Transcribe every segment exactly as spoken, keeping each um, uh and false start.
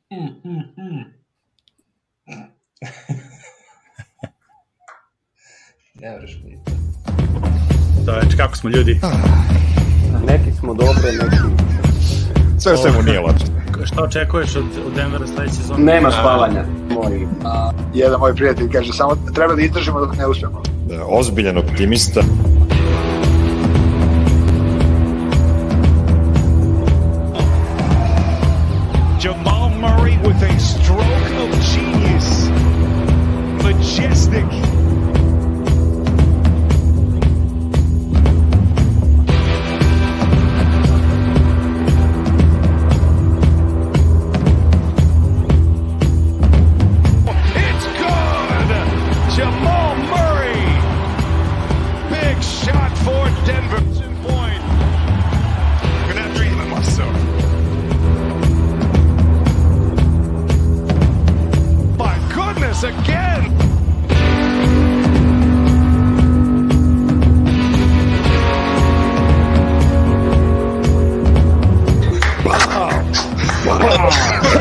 Mm, mm, mm. Ne vreš mi. To je, kako smo ljudi? Neki smo dobro, neki... Sve sve mu nije lačno. Šta očekuješ od, od Denvera sledeće sezone? Nema spavanja. Moj. A, jedan moj prijatelj kaže, samo treba da izdržimo dok ne uspemo. Ozbiljan optimista. Jamal Murray with a stroke of genius. Majestic. It's good. Jamal Murray. Big shot for Denver. Point. Gonna have to dream of myself. Goodness again. Wow. Wow.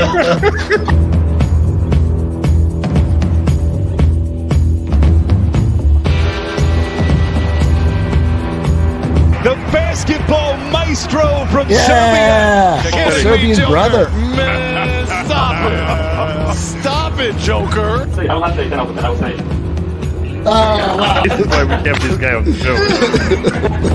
The basketball maestro from yeah. Serbia. Serbian brother. Man, stop it. Stop it, Joker. I'll not take that out, but I'll say. Oh, This is why we kept this guy on the show.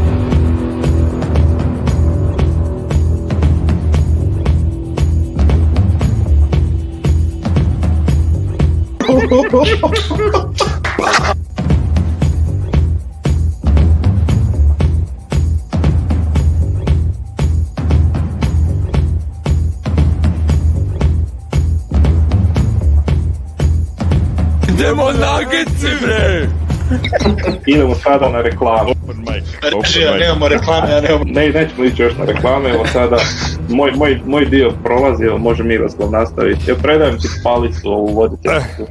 Idemo Nuggets, bre! Idemo sada na reklamu. Open mic. Open Reži, ja mic. nemamo reklame, ja nemamo... Ne, nećemo ići još na reklame, evo sada moj, moj, moj dio prolazi, evo može Miroslav nastaviti. Ja predajem ti palicu ovu voditeljsku.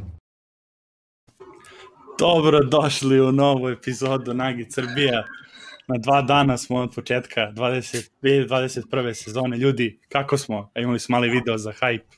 Dobro došli u novu epizodu Nagi Srbija. Na dva dana smo od početka dvadeset dvadeset prve sezone. Ljudi, kako smo? A imali smo mali video za hype.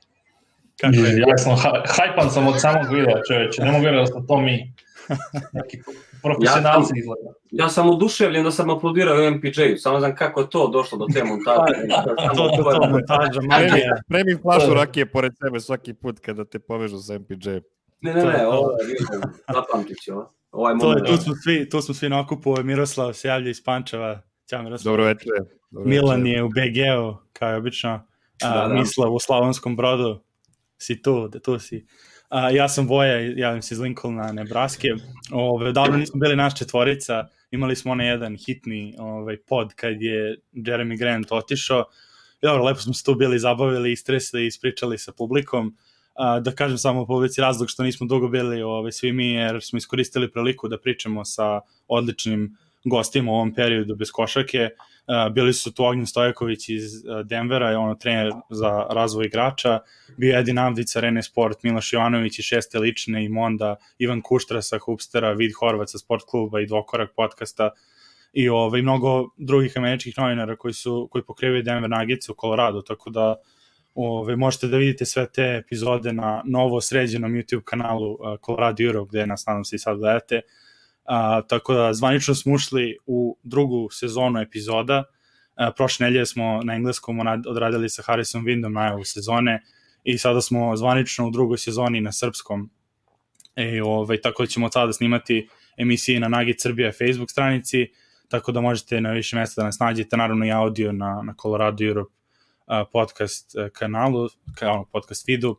Kako je? Ja sam ha- hajpan sam od samog videa, čoveče. Ne mogu vjerovati da smo to mi. Neki profesionalci Ja sam- izgleda. Ja sam oduševljen da sam aplaudirao u em pe džeju, samo znam kako je to došlo do te montaže. To, to, to, montaža, magija. Premi flašu rakije pored sebe svaki put kada te povežu sa em pe džem. Ne, ne, ne, ovo je vidio, zapamtit ću ovo. Ovaj To je, moment. tu smo svi, tu smo svi na okupu. Miroslav se javlja iz Pančeva. Ćao Miroslav. Dobro večer. Dobro Milan večer. je u be geu, kao je obično. A, Da, da. Mislav u Slavonskom Brodu. Si tu, da tu si. A, ja sam Voja, javim se iz Lincolna, Nebraske. Ove, davno nismo bili naš četvorica. Imali smo onaj jedan hitni ovaj, pod kad je Jeremy Grant otišao. I dobro, lepo smo se tu bili zabavili, istresli, ispričali sa publikom. A, da kažem samo publici razlog što nismo dugo bili ove, svi mi, jer smo iskoristili priliku da pričamo sa odličnim gostima u ovom periodu bez košarke. Uh, bili su tu Ognjen Stojaković iz uh, Denvera, je ono trener za razvoj igrača, bio Edin Avdić, Arene Sport, Miloš Jovanović iz Šeste lične i Monda, Ivan Kuštra sa Hupstera, Vid Horvat sa Sport kluba i Dvokorak podcasta i ovaj, mnogo drugih američkih novinara koji, su, koji pokrivaju Denver Nuggets u Colorado, tako da ovaj, možete da vidite sve te epizode na novo sređenom YouTube kanalu uh, Colorado Europe, gde nas nadam se i sad gledate. Uh, tako da zvanično smo ušli u drugu sezonu epizoda. Uh, prošle nedelje smo na engleskom odradili sa Harrison Windom najavu sezone i sada smo zvanično u drugoj sezoni na srpskom. E, ovaj, tako da ćemo od sada snimati emisije na Nagi Srbija Facebook stranici, tako da možete na više mjesta da nas nađete, naravno i audio na, na Colorado Europe uh, podcast uh, kanalu, kao podcast feedu.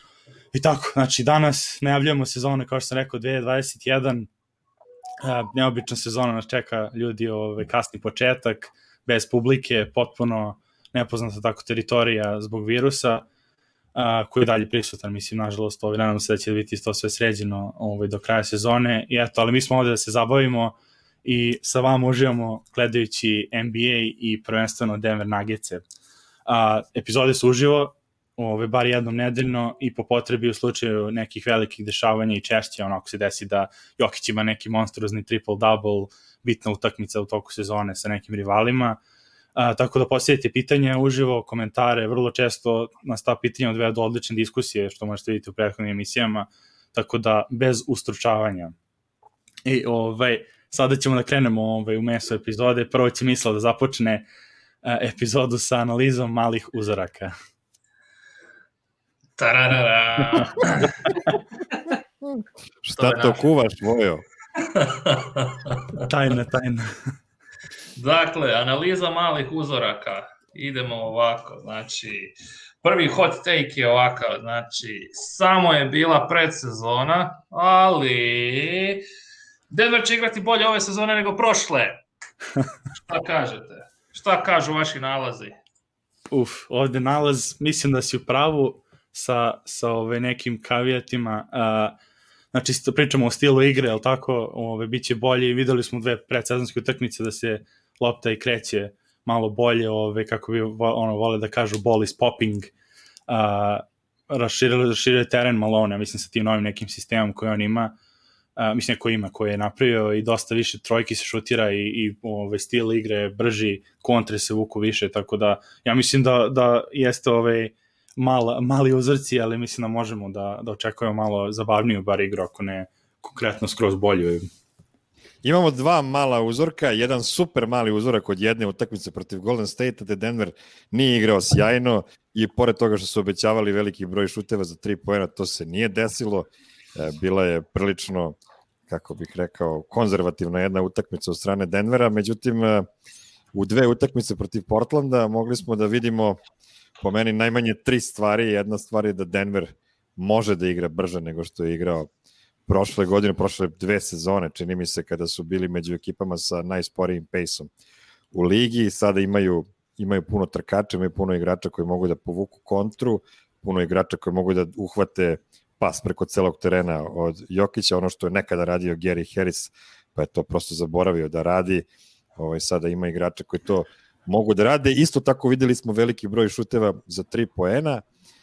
I tako, znači danas najavljujemo sezone, kao što sam rekao, dve hiljade dvadeset jedan. Uh, neobična sezona nas čeka, ljudi, ovaj, kasni početak, bez publike, potpuno nepoznata tako teritorija zbog virusa, uh, koji je dalje prisutan, mislim, nažalost, ovaj, nadam se da će biti to sve sređeno ovaj, do kraja sezone, i eto, ali mi smo ovde da se zabavimo i sa vama uživamo gledajući en be a i prvenstveno Denver Nuggetse. Uh, epizode su uživo, ove, bar jednom nedeljno i po potrebi u slučaju nekih velikih dešavanja i češće, onako se desi da Jokić ima neki monstruozni triple-double, bitna utakmica u toku sezone sa nekim rivalima. A, tako da postavite pitanja uživo, komentare, vrlo često nas ta pitanja odveja do odlične diskusije, što možete vidjeti u prethodnim emisijama, tako da bez ustručavanja. I ovaj, sada ćemo da krenemo ovaj, u meso epizode. Prvo će Mislav da započne a, epizodu sa analizom malih uzoraka. Tararara. Šta to kuvaš, Vojo? Tajna, tajna. Dakle, analiza malih uzoraka. Idemo ovako, znači, prvi hot take je ovakav, znači, samo je bila predsezona, ali Denver će igrati bolje ove sezone nego prošle. Šta kažete? Šta kažu vaši nalazi? Uf, ovde nalaz, mislim da si u pravu sa, sa ove nekim kavijatima. Uh, znači, pričamo o stilu igre, ali tako, ove, bit će bolje. Videli smo dve predsezonske utakmice da se lopta i kreće malo bolje, ove, kako bi ono, vole da kažu ball is popping. Uh, raširili, raširili teren Malone, mislim, sa tim novim nekim sistemom koji on ima. Uh, mislim, koji ima, koji je napravio i dosta više trojki se šutira i, i ove, stil igre brži, kontre se vuku više, tako da ja mislim da, da jeste ove mal, mali uzorci, ali mislim da možemo da, da očekujemo malo zabavniju bar igru, ako ne konkretno skroz bolju. Imamo dva mala uzorka, jedan super mali uzorak od jedne utakmice protiv Golden State, gde Denver nije igrao sjajno i pored toga što su obećavali veliki broj šuteva za tri poena, to se nije desilo. Bila je prilično, kako bih rekao, konzervativna jedna utakmica od strane Denvera, međutim u dve utakmice protiv Portlanda mogli smo da vidimo po meni najmanje tri stvari. Jedna stvar je da Denver može da igra brže nego što je igrao prošle godine, prošle dve sezone, čini mi se, kada su bili među ekipama sa najsporijim pace-om u ligi. Sada imaju, imaju puno trkača, imaju puno igrača koji mogu da povuku kontru, puno igrača koji mogu da uhvate pas preko celog terena od Jokića, ono što je nekada radio Gary Harris, pa je to prosto zaboravio da radi. Ovaj, sada ima igrača koji to mogu da rade. Isto tako videli smo veliki broj šuteva za tri poena.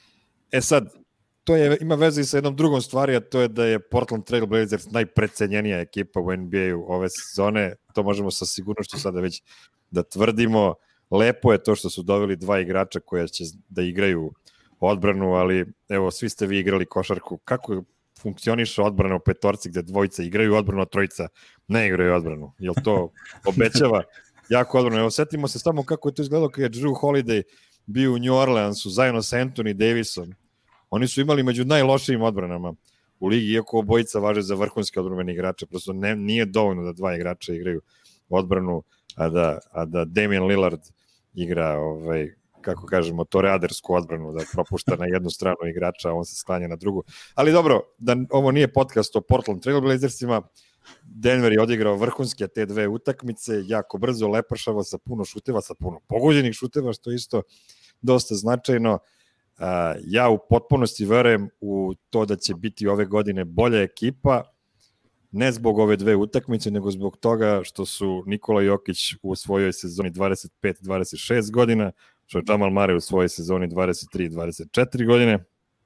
E sad, to je, ima veze i sa jednom drugom stvari, a to je da je Portland Trail Blazers najprecenjenija ekipa u N B A-u ove sezone. To možemo sa sigurnošću sada već da tvrdimo. Lepo je to što su doveli dva igrača koja će da igraju odbranu, ali evo, svi ste vi igrali košarku. Kako funkcioniše odbrana u petorci gde dvojica igraju odbranu, a trojica ne igraju odbranu? Jel to obećava jako odbranu? Evo, setimo se samo kako je to izgledalo kada je Drew Holiday bio u New Orleansu zajedno sa Anthony Davisom. Oni su imali među najlošijim odbranama u ligi, iako obojica važe za vrhunske odbrambene igrače. Prosto ne, nije dovoljno da dva igrača igraju odbranu, a da, a da Damian Lillard igra, ovaj, kako kažemo, to radarsku odbranu, da propušta na jednu stranu igrača, a on se sklanja na drugu. Ali dobro, da ovo nije podcast o Portland Trail Blazersima, Denver je odigrao vrhunske te dve utakmice, jako brzo, lepršavo, sa puno šuteva, sa puno pogođenih šuteva, što je isto dosta značajno. Uh, ja u potpunosti verujem u to da će biti ove godine bolja ekipa, ne zbog ove dve utakmice, nego zbog toga što su Nikola Jokić u svojoj sezoni dvadeset pet dvadeset šest godina, što je Jamal Murray u svojoj sezoni dvadeset tri dvadeset četiri godine,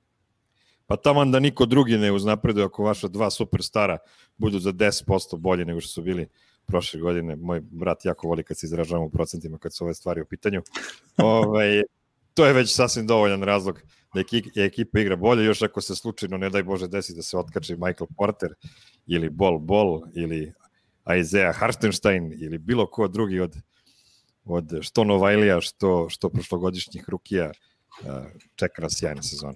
pa taman da niko drugi ne uznapreduje ako vaša dva superstara budu za deset posto bolje nego što su bili prošle godine. Moj brat jako voli kad se izražavamo u procentima kad su ove stvari u pitanju. Ovaj to je već sasvim dovoljan razlog da ekipa igra bolje, još ako se slučajno, ne daj Bože, desi da se otkači Michael Porter ili Bol Bol ili Isaiah Hartenstein ili bilo ko drugi od, od što Novajlija, što, što prošlogodišnjih rukija, čeka nas sjajna sezona.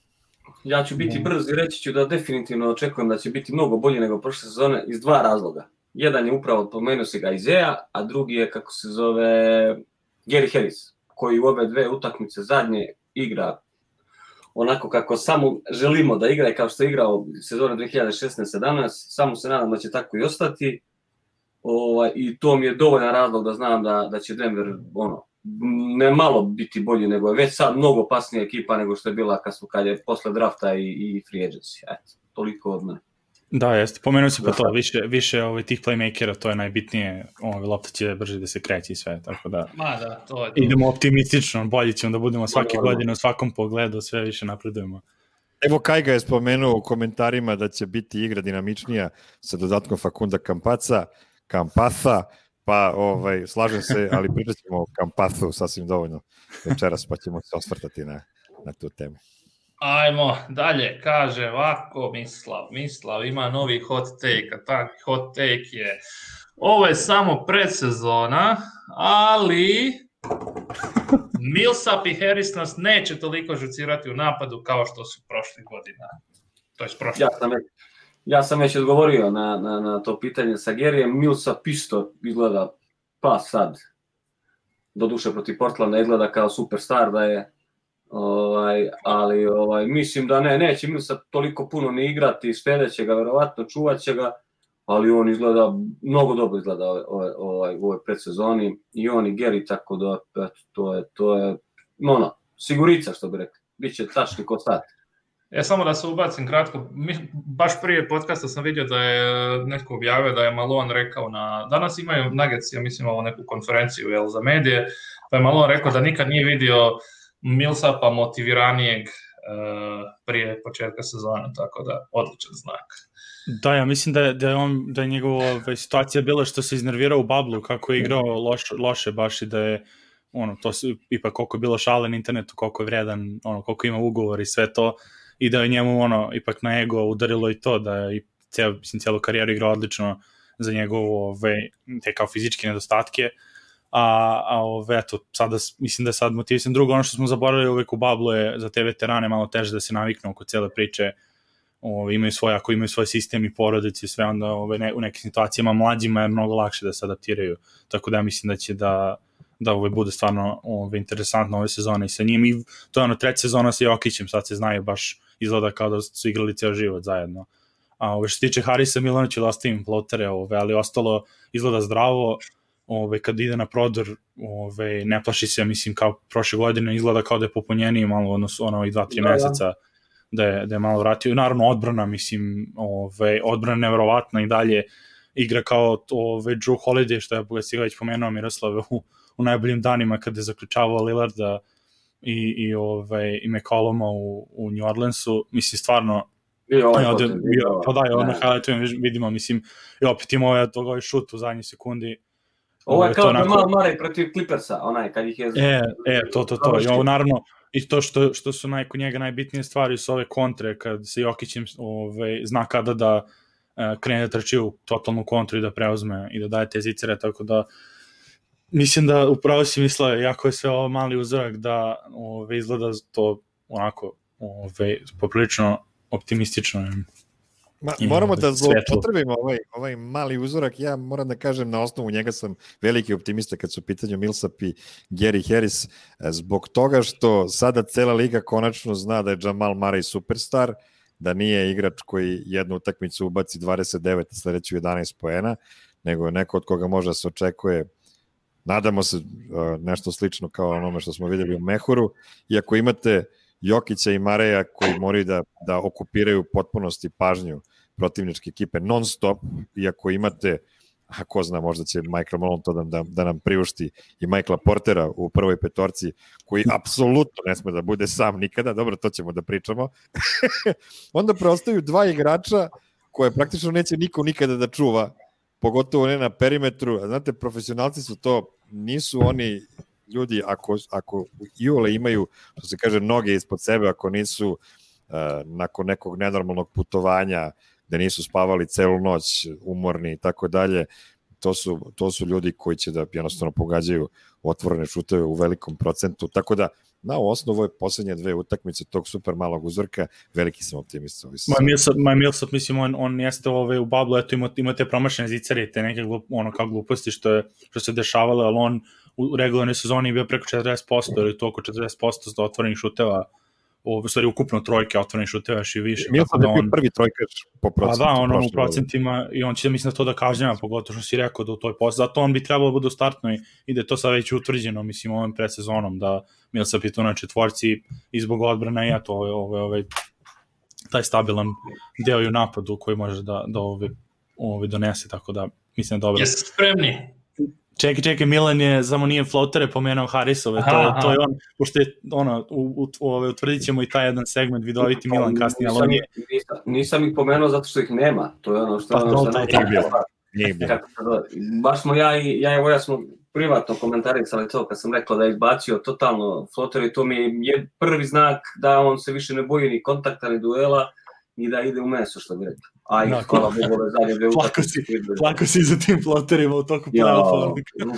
Ja ću biti brz i reći ću da definitivno očekujem da će biti mnogo bolje nego prošle sezone iz dva razloga. Jedan je upravo, pomenuo se ga Isaiah, a drugi je, kako se zove, Gary Harris, koji u ove dve utakmice zadnje igra onako kako samo želimo da igra i kao što je igrao sezone dve hiljade šesnaeste sedamnaeste, samo se nadam da će tako i ostati. Ovaj, i to mi je dovoljan razlog da znam da, da će Denver ono, ne malo biti bolji, nego je već sad mnogo opasnija ekipa nego što je bila kad, su, kad je posle drafta i, i free agency. Eto, toliko od mene. Da, jeste. Pomenuo si pa to, više, više ovaj, tih playmakera, to je najbitnije, ovaj, lopta će brže da se kreće i sve, tako da, Ma da, to je to. Idemo optimistično, bolji ćemo da budemo svake godine u svakom pogledu, sve više napredujemo. Evo Kajga je spomenuo u komentarima da će biti igra dinamičnija sa dodatkom Fakunda Kampaca, Kampasa, Pa, ovaj, slažem se, ali pričat ćemo o Campathu sasvim dovoljno večeras, pa ćemo se osvrtati na, na tu temu. Ajmo dalje, kaže ovako Mislav, Mislav ima novi hot take, a tak hot take je, ovo je samo predsezona, ali Millsap i Harris nas neće toliko žucirati u napadu kao što su prošli godina. To je prošli. Ja sam, ja sam već odgovorio na, na, na to pitanje sa Gerijem. Millsap isto izgleda pa sad, doduše protiv Portlanda izgleda kao superstar da je, ovaj, ali ovaj, mislim da ne, neće Millsap toliko puno ne igrati, štedeće ga, verovatno čuvat će ga, ali on izgleda, mnogo dobro izgleda ovaj, ovaj, u ovoj predsezoni, i on i Geri, tako da eto, to je, to je ono, sigurica što bi rekli, bit će tačni ko sad. Ja samo da se ubacim kratko, mi, baš prije podcasta sam vidio da je netko objavio da je Malone rekao na, danas imaju Nuggets, ja mislim ovo neku konferenciju jel, za medije, pa je Malone rekao da nikad nije vidio Millsapa motiviranijeg uh, prije početka sezona, tako da odličan znak. Da, ja mislim da je, da je, on, da je njegova situacija bila što se iznervirao u bablu, kako je igrao loš, loše baš i da je, ono, to se, ipak koliko je bilo šale na internetu, koliko je vredan, ono, koliko ima ugovor i sve to, i da je njemu, ono, ipak na ego udarilo i to, da je i cijel, mislim, cijelu karijeru igrao odlično za njegovu, ove, te kao fizičke nedostatke, a, a ove, eto, sada, mislim da je sad motivisan. Drugo, ono što smo zaboravili uvek u bablu je za te veterane malo teže da se naviknu oko cijele priče. Ove, imaju svoj, ako imaju svoj sistem i porodice i sve, onda ove, ne, u nekim situacijama mlađima je mnogo lakše da se adaptiraju, tako da ja mislim da će da, da ove, bude stvarno ove, interesantno ove sezone i sa njim, i to je ono treća sezona sa Jokićem, sad se znaju, baš izgleda kao da su igrali ceo život zajedno. A ove, što se tiče Harisa, Milanovića da ostavim flotere, ove, ali ostalo izgleda zdravo, ove, kad ide na prodor, ove, ne plaši se, mislim, kao prošle godine, izgleda kao da je popunjeniji malo odnosno ono i dva, tri meseca, da je, da je malo vratio. I naravno odbrana, mislim, ove, odbrana nevjerovatna i dalje igra kao ove, Drew Holiday, što je Boga si ga već pomenuo Miroslave u, u najboljim danima kada je zaključavao Lillarda i, i, ove, i McColluma u, u New Orleansu. Mislim, stvarno, I ovaj ja, potem, da, bio, pa da, je ono highlightujem, vidimo, mislim, i opet ima ovaj, ovaj šut u zadnjoj sekundi. Ovo je kao onako... Jamal Murray protiv Clippersa, onaj kad ih je... E, e, to, to, to. I ovo, naravno, i to što, što su naj, kod njega najbitnije stvari su ove kontre, kad se Jokićem ove, zna kada da e, krene da trči u totalnu kontru i da preuzme i da daje te zicere, tako da mislim da upravo si mislio, jako je sve ovo mali uzorak, da ove, izgleda to onako ove, poprilično optimistično. Ma, moramo da zloupotrebimo ovaj, ovaj mali uzorak. Ja moram da kažem, na osnovu njega sam veliki optimista kad su u pitanju Millsap i Gary Harris, zbog toga što sada cela liga konačno zna da je Jamal Murray superstar, da nije igrač koji jednu utakmicu ubaci dvadeset devet, sledeću jedanaest poena, nego je neko od koga može da se očekuje, nadamo se, nešto slično kao onome što smo videli u Mehuru. I ako imate Jokića i Mareja koji moraju da, da okupiraju potpunosti pažnju protivničke ekipe non stop, iako imate, ako zna, možda će Michael Malone to da, da, da nam priušti, i Michaela Portera u prvoj petorci, koji apsolutno ne sme da bude sam nikada, dobro, to ćemo da pričamo, onda preostaju dva igrača koje praktično neće niko nikada da čuva, pogotovo ne na perimetru. Znate, profesionalci su to, nisu oni ljudi, ako, ako iole imaju, što se kaže, noge ispod sebe, ako nisu uh, nakon nekog nenormalnog putovanja, da nisu spavali celu noć, umorni i tako dalje, to su, to su ljudi koji će da jednostavno pogađaju otvorene šuteve u velikom procentu, tako da na osnovu ove poslednje dve utakmice tog super malog uzorka, veliki sam optimist. Maj Millsap, mislim, on, on jeste ove, u bablu, eto ima, ima te promašene zicare, te neke glup, ono, kao gluposti što, je, što se dešavalo, ali on u regularnoj sezoni je bio preko četrdeset posto ili to oko četrdeset posto za otvorenih šuteva, u stvari ukupno trojke otvorenih šuteva još i više. Millsap je bio prvi trojkač po procentu. A da, ono u procentima, i on će, mislim, da to da kažnjava, pogotovo što si rekao da u toj post, zato on bi trebalo da bude u startnoj i da je to sad već utvrđeno, mislim, ovim predsezonom, da Millsap je tu na četvorci i zbog odbrana i eto, ovaj, ovaj, ovaj, taj stabilan deo i u napadu koji može da, da ovaj, ovaj donese, tako da mislim da dobro. Jeste spremni? Čekaj, čekaj, Milan je, samo nije floatere pomenuo Harrisove, to, aha, to je on, pošto je, ono, u, u, u, utvrdit ćemo i taj jedan segment, vidoviti Milan kasnije, ali on je... Nisam, nisam ih pomenuo zato što ih nema, to je ono što... Pa, ono što to, to, to, Nije bilo. Baš smo ja i ja i Voja smo privatno komentarisali to kad sam rekao da je izbacio totalno floter i to mi je prvi znak da on se više ne boji ni kontakta ni duela i da ide u meso, što bi rekao. A i no, hvala Bogu ove zadnje dve utakmice. Plako si za tim floterima u toku play-offa.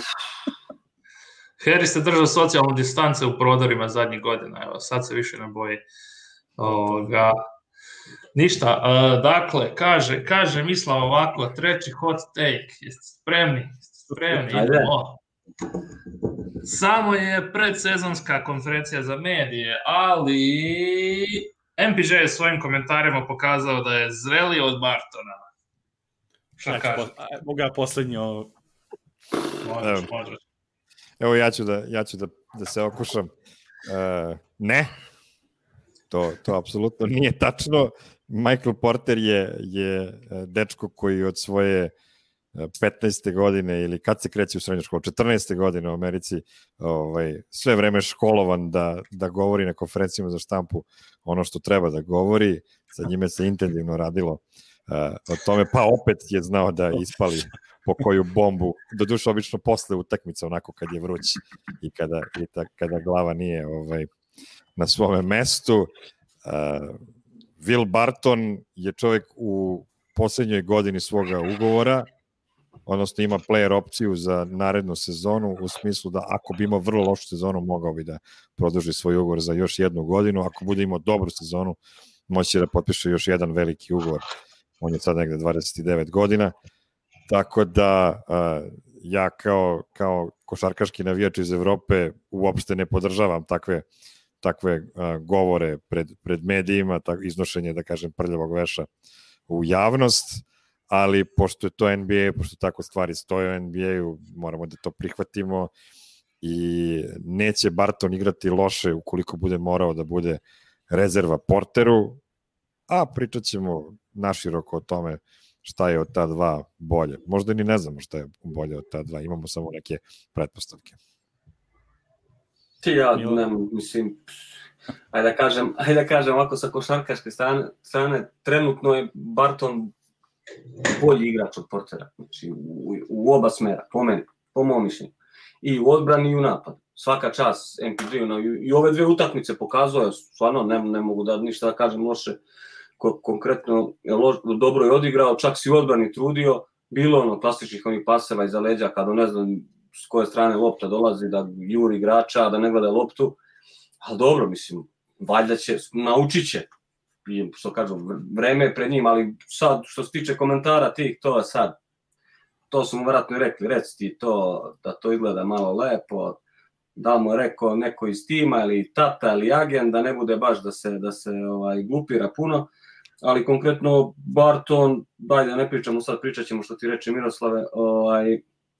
Harry se držao socijalnu distance u prodorima zadnjih godina, evo, sad se više ne boji. Ovoga. Ništa, uh, dakle, kaže, kaže Mislav ovako, treći hot take, jeste spremni? Jeste spremni? Idemo. Samo je predsezonska konferencija za medije, ali M P J je svojim komentarima pokazao da je zreliji od Bartona. Šta kaže? Mogu ja posljednjo... Možeš, možeš. Evo ja ću da, ja ću da, da se okušam. Uh, ne, to, to apsolutno nije tačno. Michael Porter je, je dečko koji od svoje petnaeste godine ili kad se kreće u srednju školu, četrnaeste godine u Americi, ovaj, sve vreme školovan da, da govori na konferencijama za štampu ono što treba da govori. Sa njime se intenzivno radilo uh, o tome, pa opet je znao da ispali po koju bombu, doduše obično posle utakmice, onako kad je vruć i kada, i ta, kada glava nije ovaj, na svome mestu. Uh, Will Barton je čovjek u posljednjoj godini svoga ugovora, odnosno ima player opciju za narednu sezonu, u smislu da ako bi imao vrlo lošu sezonu, mogao bi da produži svoj ugovor za još jednu godinu, ako bude imao dobru sezonu, moći da potpiše još jedan veliki ugovor. On je sad negde dvadeset devet godina, tako da uh, ja kao, kao košarkaški navijač iz Evrope uopšte ne podržavam takve takve uh, govore pred, pred medijima, tak, iznošenje, da kažem, prljavog veša u javnost, ali pošto je to N B A, pošto tako stvari stoje u N B A-u, moramo da to prihvatimo i neće Barton igrati loše ukoliko bude morao da bude rezerva Porteru, a pričat ćemo naširoko o tome šta je od ta dva bolje. Možda ni ne znamo šta je bolje od ta dva, imamo samo neke pretpostavke. Ja, ne, mislim, ajde da kažem, ajde da kažem ovako sa košarkaške strane, strane, trenutno je Barton bolji igrač od Portera, znači u, u oba smera, po meni, po mom mišljenju, i u odbrani i u napadu. Svaka čast M P J, no, i, i ove dve utakmice pokazuje, stvarno ne, ne mogu da ništa da kažem loše, ko, konkretno loš, dobro je odigrao, čak si u odbrani trudio, bilo ono klasičnih onih paseva iza leđa, kada ne znam s koje strane lopta dolazi, da juri igrača, da ne gleda loptu, ali dobro, mislim, valjda će, naučit će, i što kažu, vreme je pred njim, ali sad, što se tiče komentara tih, to sad, to su mu vjerojatno i rekli, reci ti to, da to izgleda malo lepo, da mu je rekao neko iz tima, ili tata, ili agent, da ne bude baš da se, da se ovaj, glupira puno, ali konkretno Barton, daj da ne pričamo, sad pričat ćemo što ti reče Miroslave, ovaj,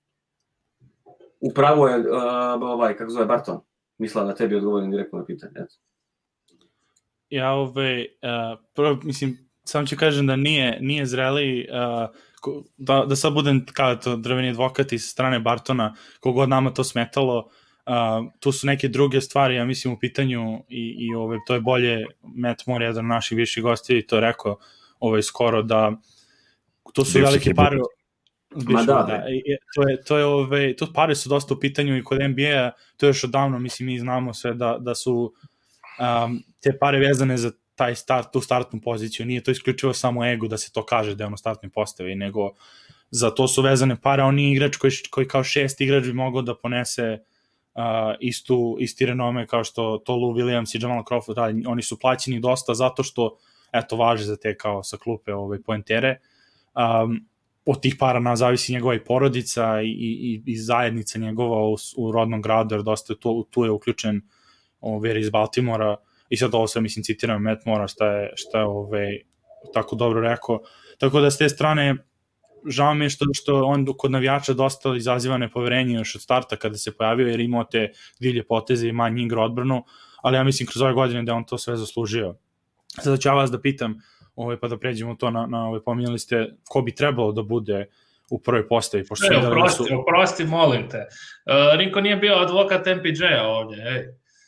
upravo je, uh, ovaj, kako zove Barton, mislila da tebi odgovorim direktno na pitanje. Eto. Ja, ove, uh, prvo, mislim, samo ću kažem da nije, nije zreli, uh, da, da sad budem kao to drveni advokat iz strane Bartona, kogod nama to smetalo, uh, tu su neke druge stvari, ja mislim, u pitanju i, i ove, to je bolje, Matt Moore, jedan od naših viših gostija, i to rekao ove, skoro, da to su velike pare... Ma da, da. To je, to je ove, to pare su dosta u pitanju i kod N B A-a, to je još odavno, mislim, mi znamo sve da, da su um, te pare vezane za taj start, tu startnu poziciju, nije to isključivo samo ego da se to kaže da je ono startni postavi, nego za to su vezane pare, on nije igrač koji, koji kao šest igrač bi mogao da ponese uh, istu, isti renome kao što to Lou Williams i Jamal Crawford radi, oni su plaćeni dosta zato što, eto, važe za te kao sa klupe ove poentere, um, od tih para nam zavisi njegova i porodica i, i, i zajednica njegova u, u rodnom gradu, jer dosta je tu, tu je uključen ovaj, iz Baltimora, i sad ovo sve, mislim, citiram Matt Moore, šta je, šta je ovaj, tako dobro rekao. Tako da s te strane, žao mi je što, što on kod navijača dosta izaziva nepoverenje još od starta kada se pojavio, jer imao te divlje poteze i manji igra odbranu, ali ja mislim kroz ove godine da on to sve zaslužio. Sada ću ja vas da pitam, Ove, pa da pređemo to na, na ove, pominjali ste ko bi trebalo da bude u prvoj postavi. Pošto e, oprosti, su... oprosti, molim te. Uh, Rinko nije bio advokat M P J-a ovdje, ej.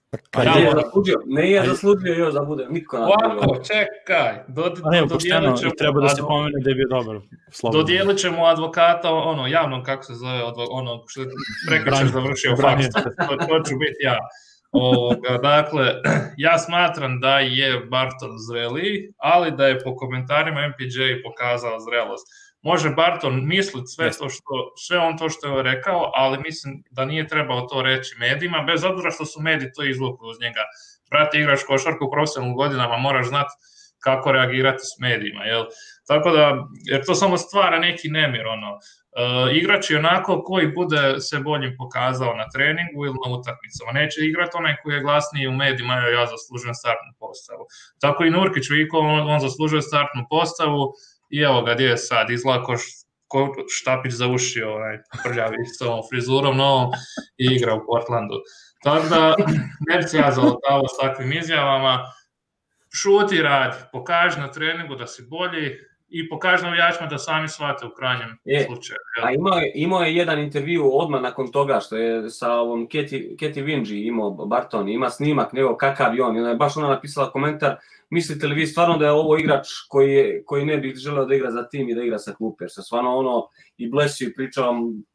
Pa Ja nije moram- zaslužio, ne je zaslužio još da bude niko na Ovako, čekaj, do, A ne, do, pošteno, dodijelit ćemo i treba da se advo- pomene da je bio dobar. Slobodno. Dodijelit ćemo advokata, ono, javnom, kako se zove, odvo, ono, što je prekričer Branitelj. završio faks, Branitelj. to, to ću biti ja. Ovoga, dakle, ja smatram da je Barton zreliji, ali da je po komentarima M P J pokazao zrelost. Može Barton misliti sve to što, sve on to što je rekao, ali mislim da nije trebao to reći medijima, bez obzira što su mediji to izvukli uz njega. Brate, igraš košarku u profesionalnim godinama, moraš znati kako reagirati s medijima, jel? Tako da, jer to samo stvara neki nemir, ono. E, igrač je onako koji bude se boljim pokazao na treningu ili na utakmicama. Neće igrati onaj koji je glasniji u medijima, evo ja zaslužujem startnu postavu. Tako i Nurkić Viko, on, on zaslužuje startnu postavu i evo ga, gdje je sad, izgleda ko, ko štapić za uši, onaj prljavi s ovom frizurom novom i igra u Portlandu. Tako da, ne bi se ja zalutavao s takvim izjavama. Šuti, radi, pokaži na treningu da si bolji i pokaži navijačima da sami shvate u krajnjem Je. slučaju. A imao je, imao je jedan intervju odmah nakon toga što je sa ovom Keti, Keti Vinji imao Barton, ima snimak nego kakav je on. I ona je baš ona napisala komentar, mislite li vi stvarno da je ovo igrač koji, je, koji ne bi želeo da igra za tim i da igra sa klupe? Jer se stvarno ono i Blesio pričao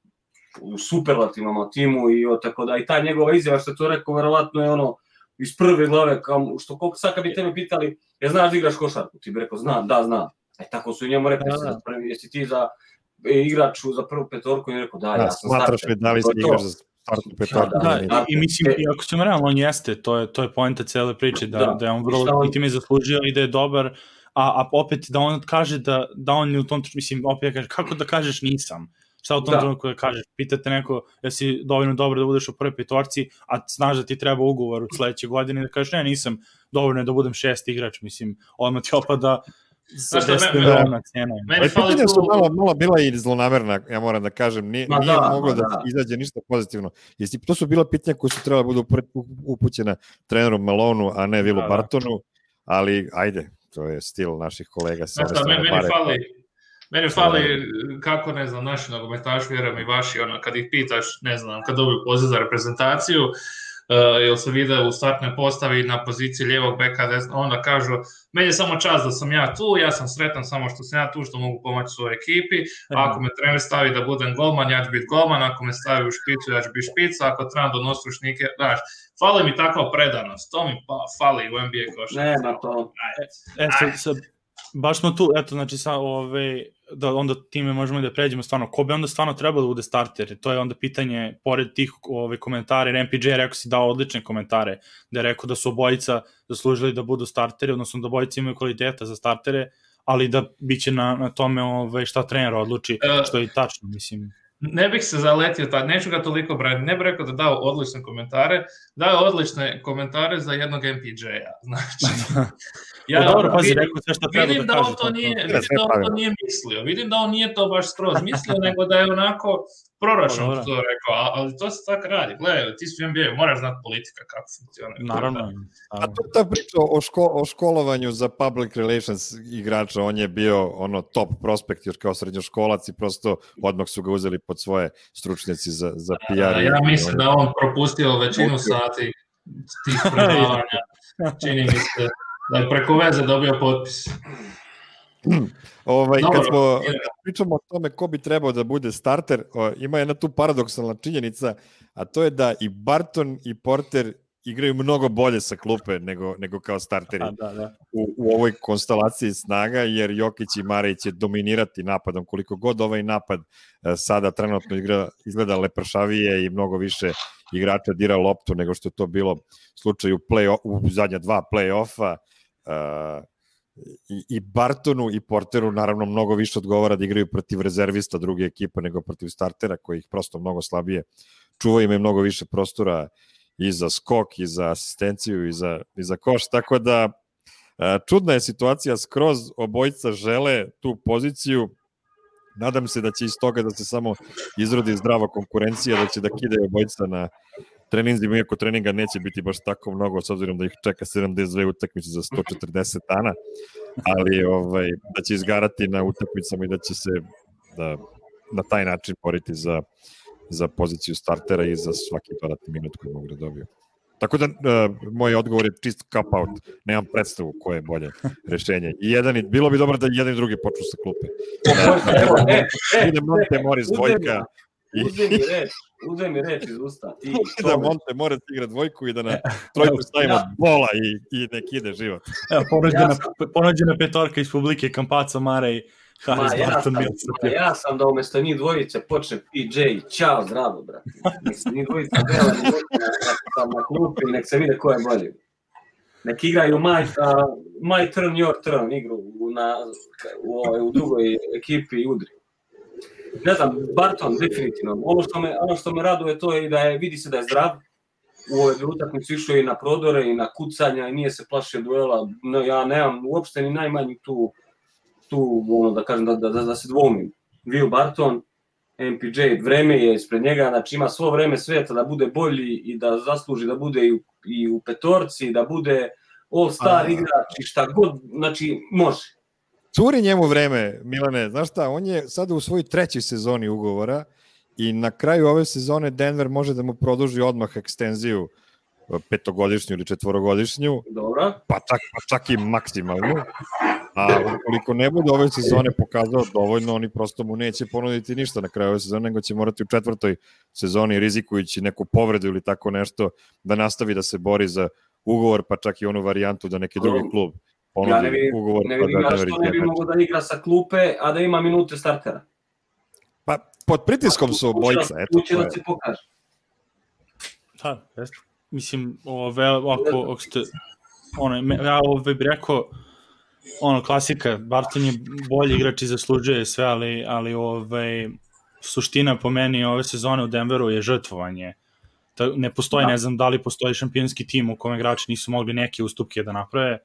u superlativnom o timu i o tako da i ta njegova izjava što je to rekao verovatno je ono iz prve glave, kao što koliko sad kad bi tebe pitali, je znaš da igraš košarku? Ti bi rekao, znam, da, znam. E tako su i njemu rekli, da, da. Prvi, jesi ti za e, igraču za prvu petorku i rekao, da, da ja sam smatraš starter. da li si igraš za startnu petorku? Da, da, da, i, i mislim, i ako ćemo realno, on jeste, to je, to je poenta cele priče, da, da. da je on vrlo on... tim je zaslužio i da je dobar, a, a opet da on kaže da, da on je u tom trenutku, mislim, opet kaže, kako da kažeš nisam? Šta u tom trenutku da kažeš? Pitate neko, jesi dovoljno dobro da budeš u prvoj petorci, a znaš da ti treba ugovor u sledeće godine i da kažeš, ne, nisam dovoljno da budem šest igrač, mislim, odmah ti opada za deset miliona cena. Meni fali tu... su malo, malo bila i zlonamerna, ja moram da kažem, nije, ma nije da, moglo da, da izađe ništa pozitivno. Jesi, to su bila pitanja koje su trebala budu upućena treneru Malonu, a ne Willu da, Bartonu, ali ajde, to je stil naših kolega. Znaš da, meni, meni fali... Meni fali, kako ne znam, naši nogometaši, vjerujem i vaši, ono, kad ih pitaš, ne znam, kad dobiju poziv za reprezentaciju, uh, jel se vide u startnoj postavi na poziciji lijevog beka, desna, onda kažu, meni je samo čast da sam ja tu, ja sam sretan samo što sam ja tu, što mogu pomoći svojoj ekipi, ako me trener stavi da budem golman, ja ću biti golman, ako me stavi u špicu, ja ću biti špica, ako trebam donositi ručnike, znaš, fali mi takva predanost, to mi pa, fali u N B A košarci. Ne, na to. E, e, sad, baš smo tu, eto, znači, sa, ove, da onda time možemo da pređemo stvarno, ko bi onda stvarno trebalo da bude starter? To je onda pitanje, pored tih ove, komentare, jer M P J rekao si dao odlične komentare, da je rekao da su obojica zaslužili da budu starteri, odnosno da obojica imaju kvaliteta za startere, ali da biće na, na tome ove, šta trener odluči, što je i tačno, mislim. Ne bih se zaletio, ta, neću ga toliko braniti, ne bih rekao da dao odlične komentare, dao odlične komentare za jednog M P J-a, znači. Ja, dobro, pazi, rekao sve što treba vidim da, da kaže. On to nije, vidim da on to nije mislio, vidim da on nije to baš skroz mislio, nego da je onako proračun to rekao, ali to se tako radi. Gledaj, ti si u N B A, moraš znati politika kako funkcionuje. Naravno. A to ta priča o, ško, o školovanju za public relations igrača, on je bio ono top prospekt još kao srednjoškolac i prosto odmah su ga uzeli pod svoje stručnjaci za, za P R. A, ja mislim da on propustio većinu sati tih predavanja. Čini mi se da je preko veze dobio potpis. Ovaj, kad, smo, kad pričamo o tome ko bi trebao da bude starter, o, ima jedna tu paradoksalna činjenica, a to je da i Barton i Porter igraju mnogo bolje sa klupe nego, nego kao starteri. A, da, da. U, u ovoj konstelaciji snaga, jer Jokić i Marej će dominirati napadom, koliko god ovaj napad e, sada trenutno igra, izgleda lepršavije i mnogo više igrača dira loptu nego što je to bilo slučaj u, play, u zadnja dva play-offa. E, I, i Bartonu i Porteru naravno mnogo više odgovara da igraju protiv rezervista druge ekipe nego protiv startera koji ih prosto mnogo slabije čuvaju, imaju mnogo više prostora i za skok, i za asistenciju, i za, i za koš, tako da čudna je situacija, skroz obojica žele tu poziciju, nadam se da će iz toga da se samo izrodi zdrava konkurencija, da će da kidaju obojica na treninzima, iako treninga neće biti baš tako mnogo, s obzirom da ih čeka sedamdeset dve utakmice za sto četrdeset dana, ali ovaj, da će izgarati na utakmicama i da će se da, na taj način boriti za, za poziciju startera i za svaki dodatni minut koji mogu da dobiju. Tako da, uh, moj odgovor je čist cop-out. Nemam predstavu koje je bolje rešenje. I jedan, bilo bi dobro da jedan i drugi počnu sa klupe. Evo, e, e, Ide Monte Morris dvojka. Uzem mi reč, uzem mi reč iz usta. Ti, da Monte Morris igra dvojku i da na trojku stavimo ja. bola i, i nek ide život. Evo, ponuđena, ja ponuđena petorka iz publike, Campazzo, Murray, Harris, Ma, Barton, ja Mills. sam, ja sam da umjesto njih dvojice počne P J, čao, zdravo, brate. Mislim, njih dvojica bela, sam na klupi, nek se vide ko je bolji. Nek igraju my, uh, my turn, your turn igru u, na, u, u drugoj ekipi i udri. Ne znam, Barton, definitivno. Ono što me, ono što me raduje to je da je, vidi se da je zdrav. U ove dvije utakmice išao i na prodore i na kucanja i nije se plašio duela. No, ja nemam uopšte ni najmanji tu, tu ono, da kažem, da, da, da se dvomim. Will Barton, M P J, vreme je ispred njega, znači ima svo vreme sveta da bude bolji i da zasluži da bude i u, i u petorci, da bude all-star igrač i šta god, znači može. Curi njemu vreme, Milane, znaš šta, on je sada u svojoj trećoj sezoni ugovora i na kraju ove sezone Denver može da mu produži odmah ekstenziju petogodišnju ili četvorogodišnju, Dobro. Pa, čak, pa čak i maksimalnu, a ukoliko ne bude ove sezone pokazao dovoljno, oni prosto mu neće ponuditi ništa na kraju ove sezone, nego će morati u četvrtoj sezoni, rizikujući neku povredu ili tako nešto, da nastavi da se bori za ugovor, pa čak i onu varijantu da neki drugi klub ja ne vidim, ugovor, ne vidim pa da što ne bi mogo da igra sa klupe, a da ima minute startera. Pa pod pritiskom su obojica. Tu će da se pokaže. Da, jeste. Mislim, ove, ako, ako ste, ono, ja ove bih rekao, ono, klasika, Barton je bolji igrač i zaslužuje sve, ali, ali ove, suština po meni ove sezone u Denveru je žrtvovanje. Ne postoji, da. Ne znam da li postoji šampionski tim u kojem igrači nisu mogli neke ustupke da naprave.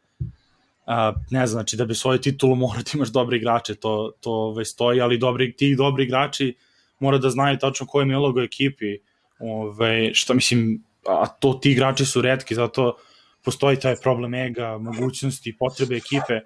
Uh, ne znam, znači da bi svoju titulu mora da imaš dobre igrače, to, to ove, stoji, ali dobri, ti dobri igrači mora da znaju tačno ko im je uloga u ekipi, ove, što mislim, a to ti igrači su retki, zato postoji taj problem ega, mogućnosti, potrebe ekipe.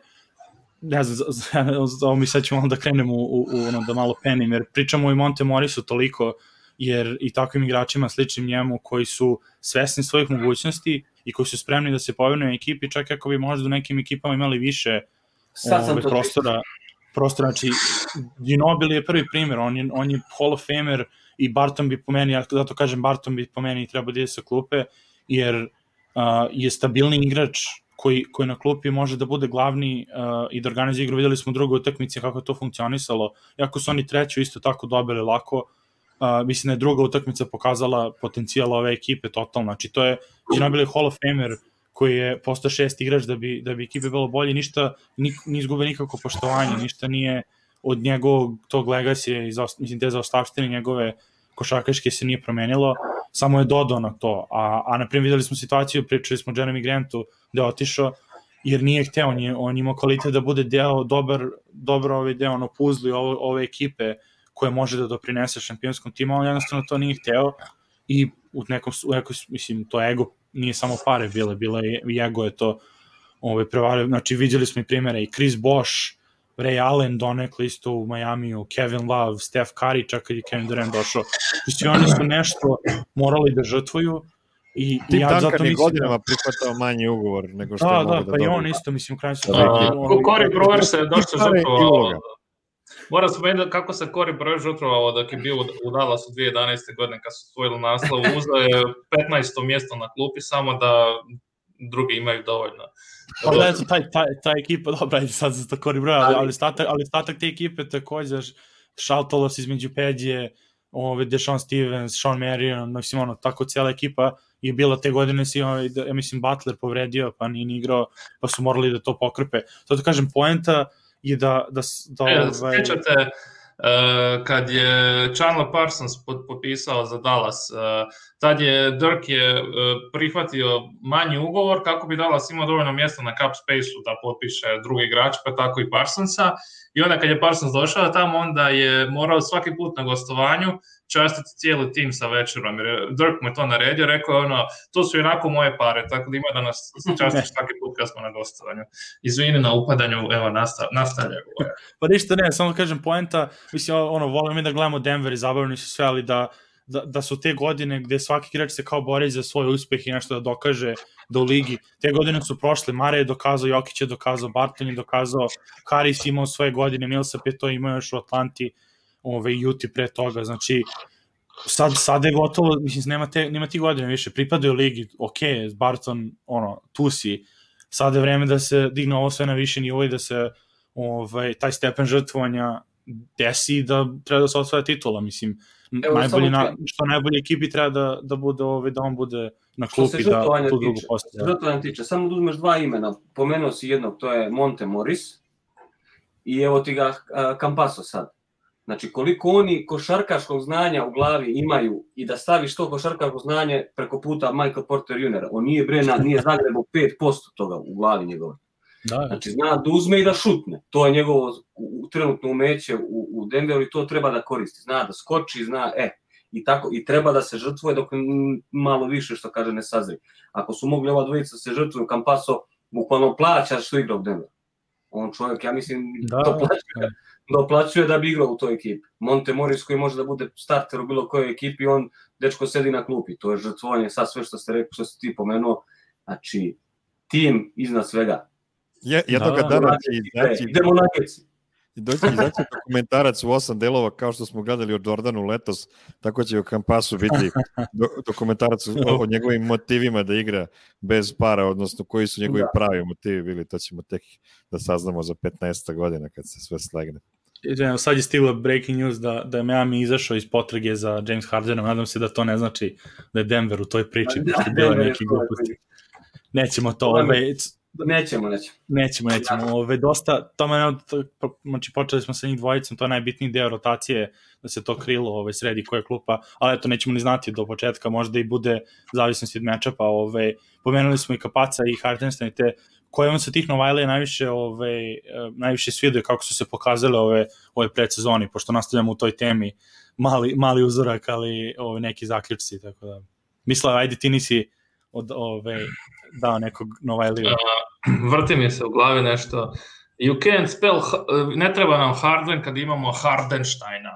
Ne znam, ovo mi sad ćemo da krenemo u, u, u ono da malo penim, jer pričamo i Monte Morrisu toliko, jer i takvim igračima sličnim njemu koji su svesni svojih mogućnosti i koji su spremni da se povrnu u ekipi, čak ako bi možda u nekim ekipama imali više ove, prostora, prostora, znači Ginobili je prvi primjer, on je, on je Hall of Famer i Barton bi po meni, ja zato kažem Barton bi po meni treba da ide sa klupe, jer uh, je stabilni igrač koji, koji na klupi može da bude glavni uh, i da organizuje igru, videli smo u drugoj utakmici kako je to funkcionisalo, iako su oni treću isto tako dobili lako. Uh, mislim da je druga utakmica pokazala potencijal ove ekipe totalno, znači to je Ginobili Hall of Famer koji je postao šest igrač da bi, da bi ekipe bilo bolje, ništa, ni, ni izgube nikako poštovanje, ništa nije od njegovog tog legacije, mislim te zaostavštine njegove košarkaške se nije promenilo, samo je dodao na to, a, a na primjer videli smo situaciju, pričali smo Jeremy Grantu da je otišao, jer nije hteo, on je, on imao kvalitet da bude deo, dobar, dobar ovaj deo na puzli ove, ove ekipe koje može da doprinese šampionskom timu, on jednostavno to nije hteo i u nekom, u nekom mislim, to ego nije samo pare bile, bile i ego je to ovaj, prevario, znači vidjeli smo i primjere i Chris Bosh, Ray Allen donekle isto u Majamiju, Kevin Love, Steph Curry, čak kad je Kevin Durant došao, znači oni su nešto morali da žrtvuju i Tim ja Duncan zato je mislim godinama prihvatao manji ugovor nego što da, je mogo da da, pa dobije. i on isto, mislim, kraj su... Corey Brewer se dosta žrtvovao. Moram spomenuti kako se Corey Brewer žrtvovao dok je bio u Dallasu dvije tisuće jedanaeste. godine kad su osvojili naslov, uzeo je petnaesto mjesto na klupi samo da drugi imaju dovoljno. Pa da, eto, taj, taj, taj ekipa, dobra, ajde sad za to Corey Brewer, ali, ali, statak, ali statak te ekipe također, šaltalo se između Peđe, ove, Deshaun Stevens, Sean Marion, mislim, ono, tako cijela ekipa je bila te godine, si, ovaj, ja mislim, Butler povredio, pa nije ni igrao, pa su morali da to pokrpe. Zato kažem, poenta je da... da, da e, ovaj... Sjećate, uh, kad je Chandler Parsons potpisao za Dallas, uh, tad je Dirk je uh, prihvatio manji ugovor kako bi Dallas imao dovoljno mjesta na cap space-u da potpiše drugi igrač, pa tako i Parsonsa. I onda kad je Parsons došao tamo, onda je morao svaki put na gostovanju častiti cijeli tim sa večerom. Jer Dirk mu je to naredio, rekao je ono, to su jednako moje pare, tako da ima da nas častiš svaki put kad smo na gostovanju. Izvini na upadanju, evo, nastav, nastavlja. Pa ništa ne, samo kažem poenta, mislim, ono, volim mi da gledamo Denver i zabavni su sve, ali da, da, da su te godine gde svaki igrač se kao bori za svoj uspeh i nešto da dokaže da u ligi, te godine su prošle, Mare je dokazao, Jokić je dokazao, Barton je dokazao, Haris imao svoje godine, Millsap je to imao još u Atlanti, ove, i Uti pre toga, znači sad, sad je gotovo, mislim, nema, te, nema ti godine više, pripadaju ligi, ok, Barton, ono, tu si, sad je vreme da se digne ovo sve na više nivo i da se ovaj, taj stepen žrtvovanja desi da treba da se osvaja titula, mislim, Evo, najbolji na, što najbolji ekipi treba da, da bude ovaj, da on bude na klupi da tu drugu postavu. Što se žrtvovanja tiče, samo da uzmeš dva imena, pomenuo si jednog, to je Monte Morris i evo ti ga Campasso sad. Znači, koliko oni košarkaškog znanja u glavi imaju i da staviš to košarkaško znanje preko puta Michael Porter juniora. On nije Brena, nije Zagrebao pet posto toga u glavi njegove. Da, znači, zna da uzme i da šutne. To je njegovo trenutno umeće u, u Denveru i to treba da koristi. Zna da skoči, zna, e, i, tako, i treba da se žrtvuje dok malo više, što kaže, ne sazri. Ako su mogli ova dvojica se žrtvuju, Campasso bukvalno plaća što igra u Denveru. On čovjek, ja mislim, da, to plaćuje, doplaćuje da bi igrao u toj ekipi. Monte Morris koji može da bude starter u bilo kojoj ekipi, on dečko sedi na klupi. To je žrtvovanje, sad sve što ste rekli, što ste ti pomenuo. Znači, tim iznad svega. Je, jednog da, dana će izaći, idemo na geci. Doći izaći dokumentarac u osam delova kao što smo gledali o Jordanu letos, tako će u Campassu biti do, dokumentarac o, o njegovim motivima da igra bez para, odnosno koji su njegovi da. pravi motivi bili, to ćemo tek da saznamo za petnaest godina kad se sve slegne. Sad je stiglo breaking news da, da je Miami izašao iz potrage za James Hardenom, nadam se da to ne znači da je Denver u toj priči, da, pošto je bilo neki gluposti. Nećemo to, ove, Nećemo, nećemo. Nećemo, nećemo. Ove, dosta, to me, znači počeli smo sa njih dvojicom, to je najbitniji deo rotacije, da se to krilo ove, sredi koja klupa, ali eto, nećemo ni znati do početka, možda i bude zavisnosti od mečapa. Ove, pomenuli smo i Kapaca i Hartenstein i te, koje on sa tih Novajlija najviše, ove, najviše svidio kako su se pokazale ove, ove predsezoni, pošto nastavljamo u toj temi mali, mali uzorak, ali ove, neki zaključci, tako da. Mislava, ajde, ti nisi od ove, dao nekog Novajlija. Uh, vrti mi se u glavi nešto. You can't spell, ne treba nam Harden kad imamo Hardensteina.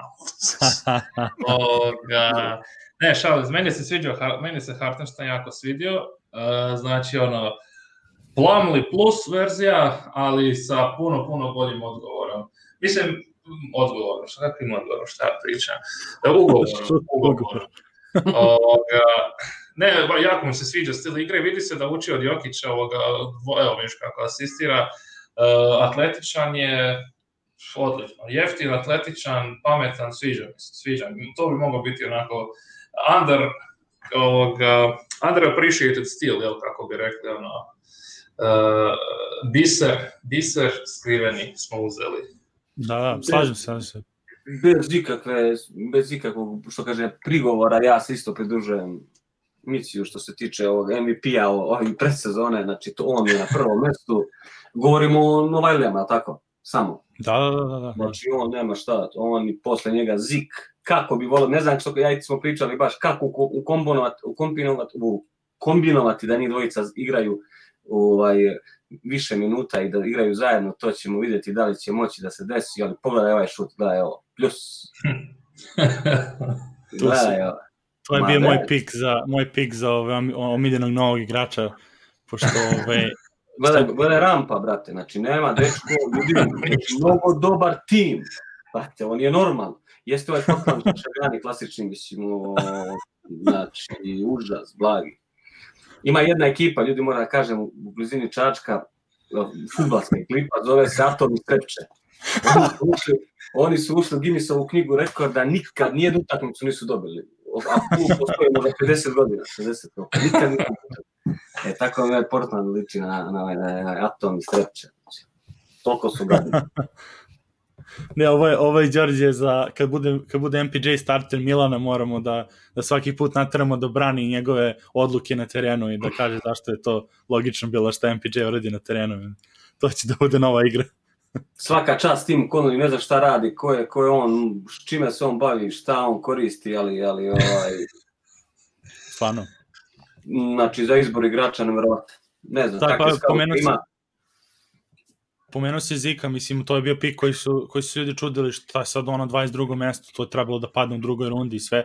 Oga, ne, šalim, meni se sviđao, meni se Hardenstein jako svidio, uh, znači ono, Plumlee plus verzija, ali sa puno, puno boljim odgovorom. Mislim, odgovorom, šta kakvim odgovorom, šta ja pričam? Ugovor, ugovor. Oga, ne, jako mi se sviđa stil igre, vidi se da uči od Jokića, ovoga, evo viš kako asistira, uh, atletičan je, odlično, jeftin, atletičan, pametan, sviđa mi se, sviđa mi. To bi moglo biti onako under, ovoga, underappreciated stil, jel, kako bi rekli, ono, uh, biser, biser skriveni smo uzeli. Da, da, slažem se, se. Bez ikakve, bez ikakvog, što kaže, prigovora, ja se isto pridružujem Miciju što se tiče ovog M V P-a ovih predsezone, znači to on je na prvom mestu. Govorimo o Novajlijama, tako? Samo. Da, da, da, da. Znači on nema šta, on i posle njega Zik, kako bi volio, ne znam što ja i ti smo pričali baš, kako ukombinovati, ukombinovati, kombinovati da njih dvojica igraju ovaj, više minuta i da igraju zajedno, to ćemo vidjeti da li će moći da se desi, ali pogledaj ovaj šut, gledaj ovo, plus. Gledaj ovo. To je bio moj pik za, moj pik za ove omiljenog novog igrača, pošto ove... Gledaj, gledaj rampa, brate, znači nema dečko, ljudi, mnogo dobar tim, brate, on je normalan. Jeste ovaj potpuno šagani klasični, mislim, znači, užas, blagi. Ima jedna ekipa, ljudi mora da kažem, u blizini Čačka, fudbalska ekipa, zove se Atom i Trepče. Oni su ušli, oni su ušli u Guinnessovu knjigu rekorda, nikad, nijednu utakmicu nisu dobili. A klub postoji možda pedeset godina, šezdeset godina, nikad nikad. E, tako je Portland liči na, na, na, na Atom i Trepče. Toliko su gadni. Ne, ovo je, ovo je Đorđe za, kad bude, kad bude M P J starter Milana, moramo da, da svaki put nateramo da brani njegove odluke na terenu i da kaže zašto je to logično bilo što M P J uradi na terenu. To će da bude nova igra. Svaka čast tim Conley, ne zna šta radi, ko je, ko je on, čime se on bavi, šta on koristi, ali, ali ovaj... Stvarno. Znači, za izbor igrača nevjerovatno. Ne znam, takve pa, skauti ima. Pomenuo se Zika, mislim, to je bio pik koji su, koji su ljudi čudili šta je sad ono dvadeset drugo mesto, to je trebalo da padne u drugoj rundi i sve,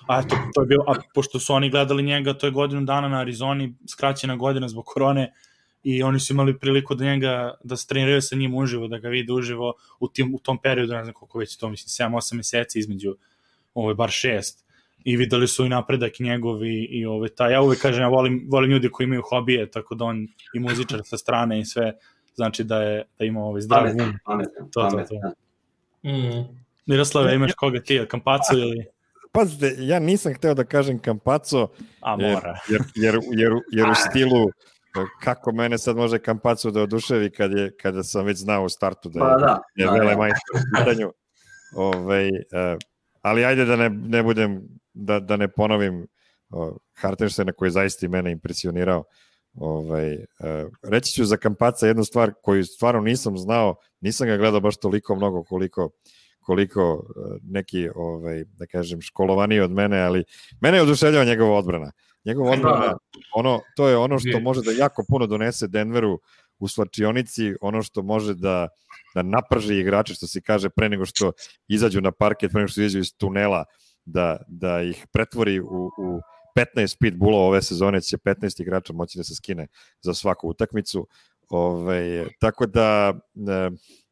a eto, to je bilo, a pošto su oni gledali njega, to je godinu dana na Arizoni, skraćena godina zbog korone, i oni su imali priliku da njega, da se treniraju sa njim uživo, da ga vide uživo u, tim, u tom periodu, ne znam koliko već to, mislim, sedam osam meseci između, ovo je bar šest, i videli su i napredak njegov i, i ove, ta, ja uvek kažem, ja volim, volim ljudi koji imaju hobije, tako da on i muzičar sa strane i sve, znači da je, da ima ovaj zdrav um. Pametan, to, to, to. Mm. Miroslave, imaš koga ti, Campazzo ili... Pazite, ja nisam hteo da kažem Campazzo, a mora. Jer, jer, jer, jer u stilu kako mene sad može Campazzo da oduševi kad je, kada sam već znao u startu da je, pa da, je da, vele da. majstor u pitanju. Ove, uh, ali ajde da ne, ne budem, da, da ne ponovim uh, Hartensteina koji je zaista i mene impresionirao. Ovaj, uh, reći ću za Campazza jednu stvar koju stvarno nisam znao, nisam ga gledao baš toliko mnogo koliko koliko uh, neki, ovaj, da kažem, školovaniji od mene, ali mene je oduševljava njegova odbrana. Njegova odbrana, ono, to je ono što može da jako puno donese Denveru u slačionici, ono što može da, da naprži igrače, što se kaže, pre nego što izađu na parket, pre nego što izađu iz tunela, da, da ih pretvori u, u petnaest pitbullova ove sezone, će petnaest igrača moći da se skine za svaku utakmicu. Ove, tako da e,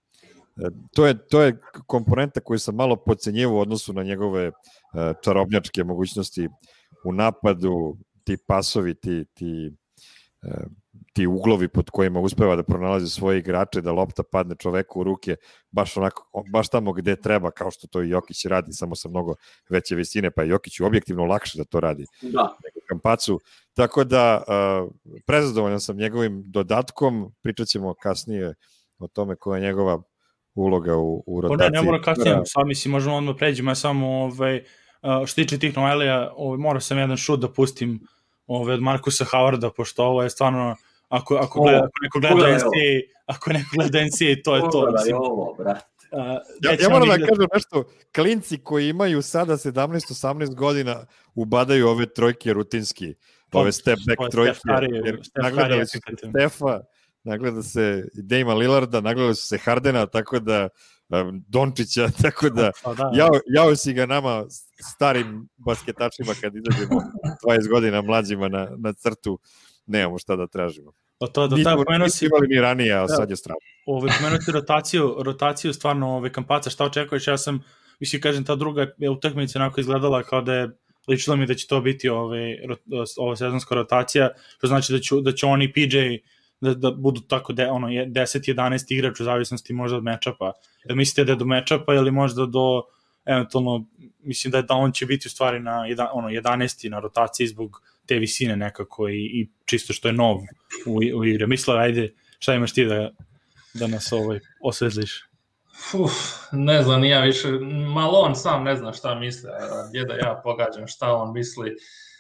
to je, to je komponenta koju sam malo podcenjivao u odnosu na njegove e, čarobnjačke mogućnosti u napadu, ti pasovi, ti, ti, e, ti uglovi pod kojima uspeva da pronalazi svoje igrače, da lopta padne čoveku u ruke, baš, onako, baš tamo gde treba, kao što to i Jokić radi, samo sa mnogo veće visine, pa je Jokiću objektivno lakše da to radi. Da. Campazzu. Tako da, uh, prezadovoljan sam njegovim dodatkom, pričat ćemo kasnije o tome koja je njegova uloga u, u rotaciji. Ne, ne mora kasnije, sad mislim, možemo odmah pređemo, ja samo ovaj, što tiče tih Noelija, ovaj, morao sam jedan šut da pustim ovaj, od Markusa Howarda, pošto ovo je stvarno, ako, ako, gleda, ako neko gleda N C A A, ako neko gleda N C A A, to je to. Mislim. Ovo, brate. Uh, ja, ja moram da igra... kažem nešto, klinci koji imaju sada sedamnaest osamnaest godina ubadaju ove trojke rutinski, ove step back trojke, jer nagledali su se Stefa, nagleda se Dejma Lillarda, nagledali su se Hardena, tako da um, Dončića, tako da, da. Jao, jao si ga nama starim basketačima kad izađemo dvadeset godina mlađima na, na crtu, nemamo šta da tražimo. Pa to, do nismo, nismo imali ni ranije, a sad je strašno. Ove, pomenuti rotaciju, rotaciju stvarno ove Campazza, šta očekuješ? Ja sam, više kažem, ta druga utakmica onako izgledala kao da je, ličilo mi da će to biti ove, ova sezonska rotacija, što znači da, ću, da će oni P J da, da budu tako de, ono, deset jedanaest igrač u zavisnosti možda od mečapa. Jel mislite da je do mečapa ili možda do, eventualno, mislim da, je, da on će biti u stvari na jedan, ono, jedanaesti na rotaciji zbog te visine nekako i, i čisto što je nov u, u igre. Misle, ajde, šta imaš ti da, da nas ovaj, osvetliš? Uf, ne znam, ja više, malo on sam ne zna šta misle, gdje da ja pogađam šta on misli.